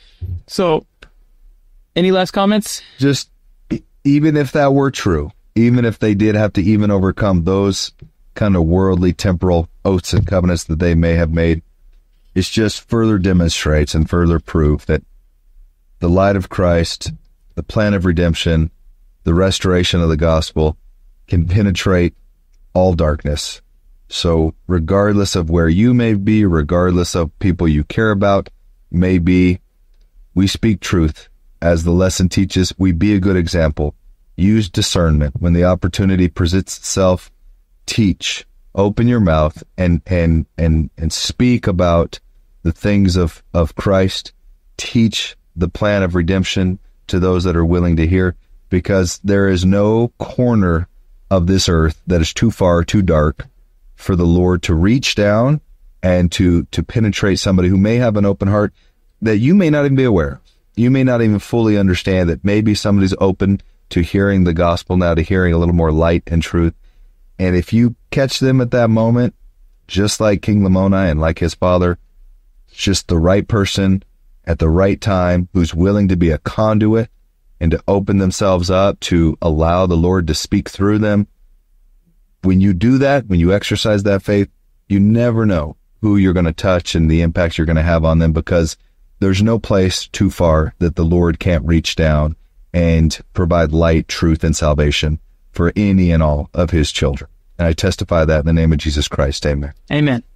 So, any last comments? Just, even if that were true, even if they did have to even overcome those kind of worldly temporal oaths and covenants that they may have made, it just further demonstrates and further proof that the light of Christ, the plan of redemption, the restoration of the gospel can penetrate all darkness. So regardless of where you may be, regardless of people you care about may be, we speak truth. As the lesson teaches, we be a good example. Use discernment. When the opportunity presents itself, teach. Open your mouth and and and and speak about the things of, of Christ. Teach the plan of redemption to those that are willing to hear, because there is no corner of this earth that is too far, too dark for the Lord to reach down and to, to penetrate somebody who may have an open heart that you may not even be aware of. You may not even fully understand that maybe somebody's open to hearing the gospel now, to hearing a little more light and truth. And if you catch them at that moment, just like King Lamoni and like his father, just the right person at the right time who's willing to be a conduit and to open themselves up to allow the Lord to speak through them. When you do that, when you exercise that faith, you never know who you're going to touch and the impact you're going to have on them, because there's no place too far that the Lord can't reach down and provide light, truth, and salvation for any and all of his children. And I testify that in the name of Jesus Christ. Amen. Amen.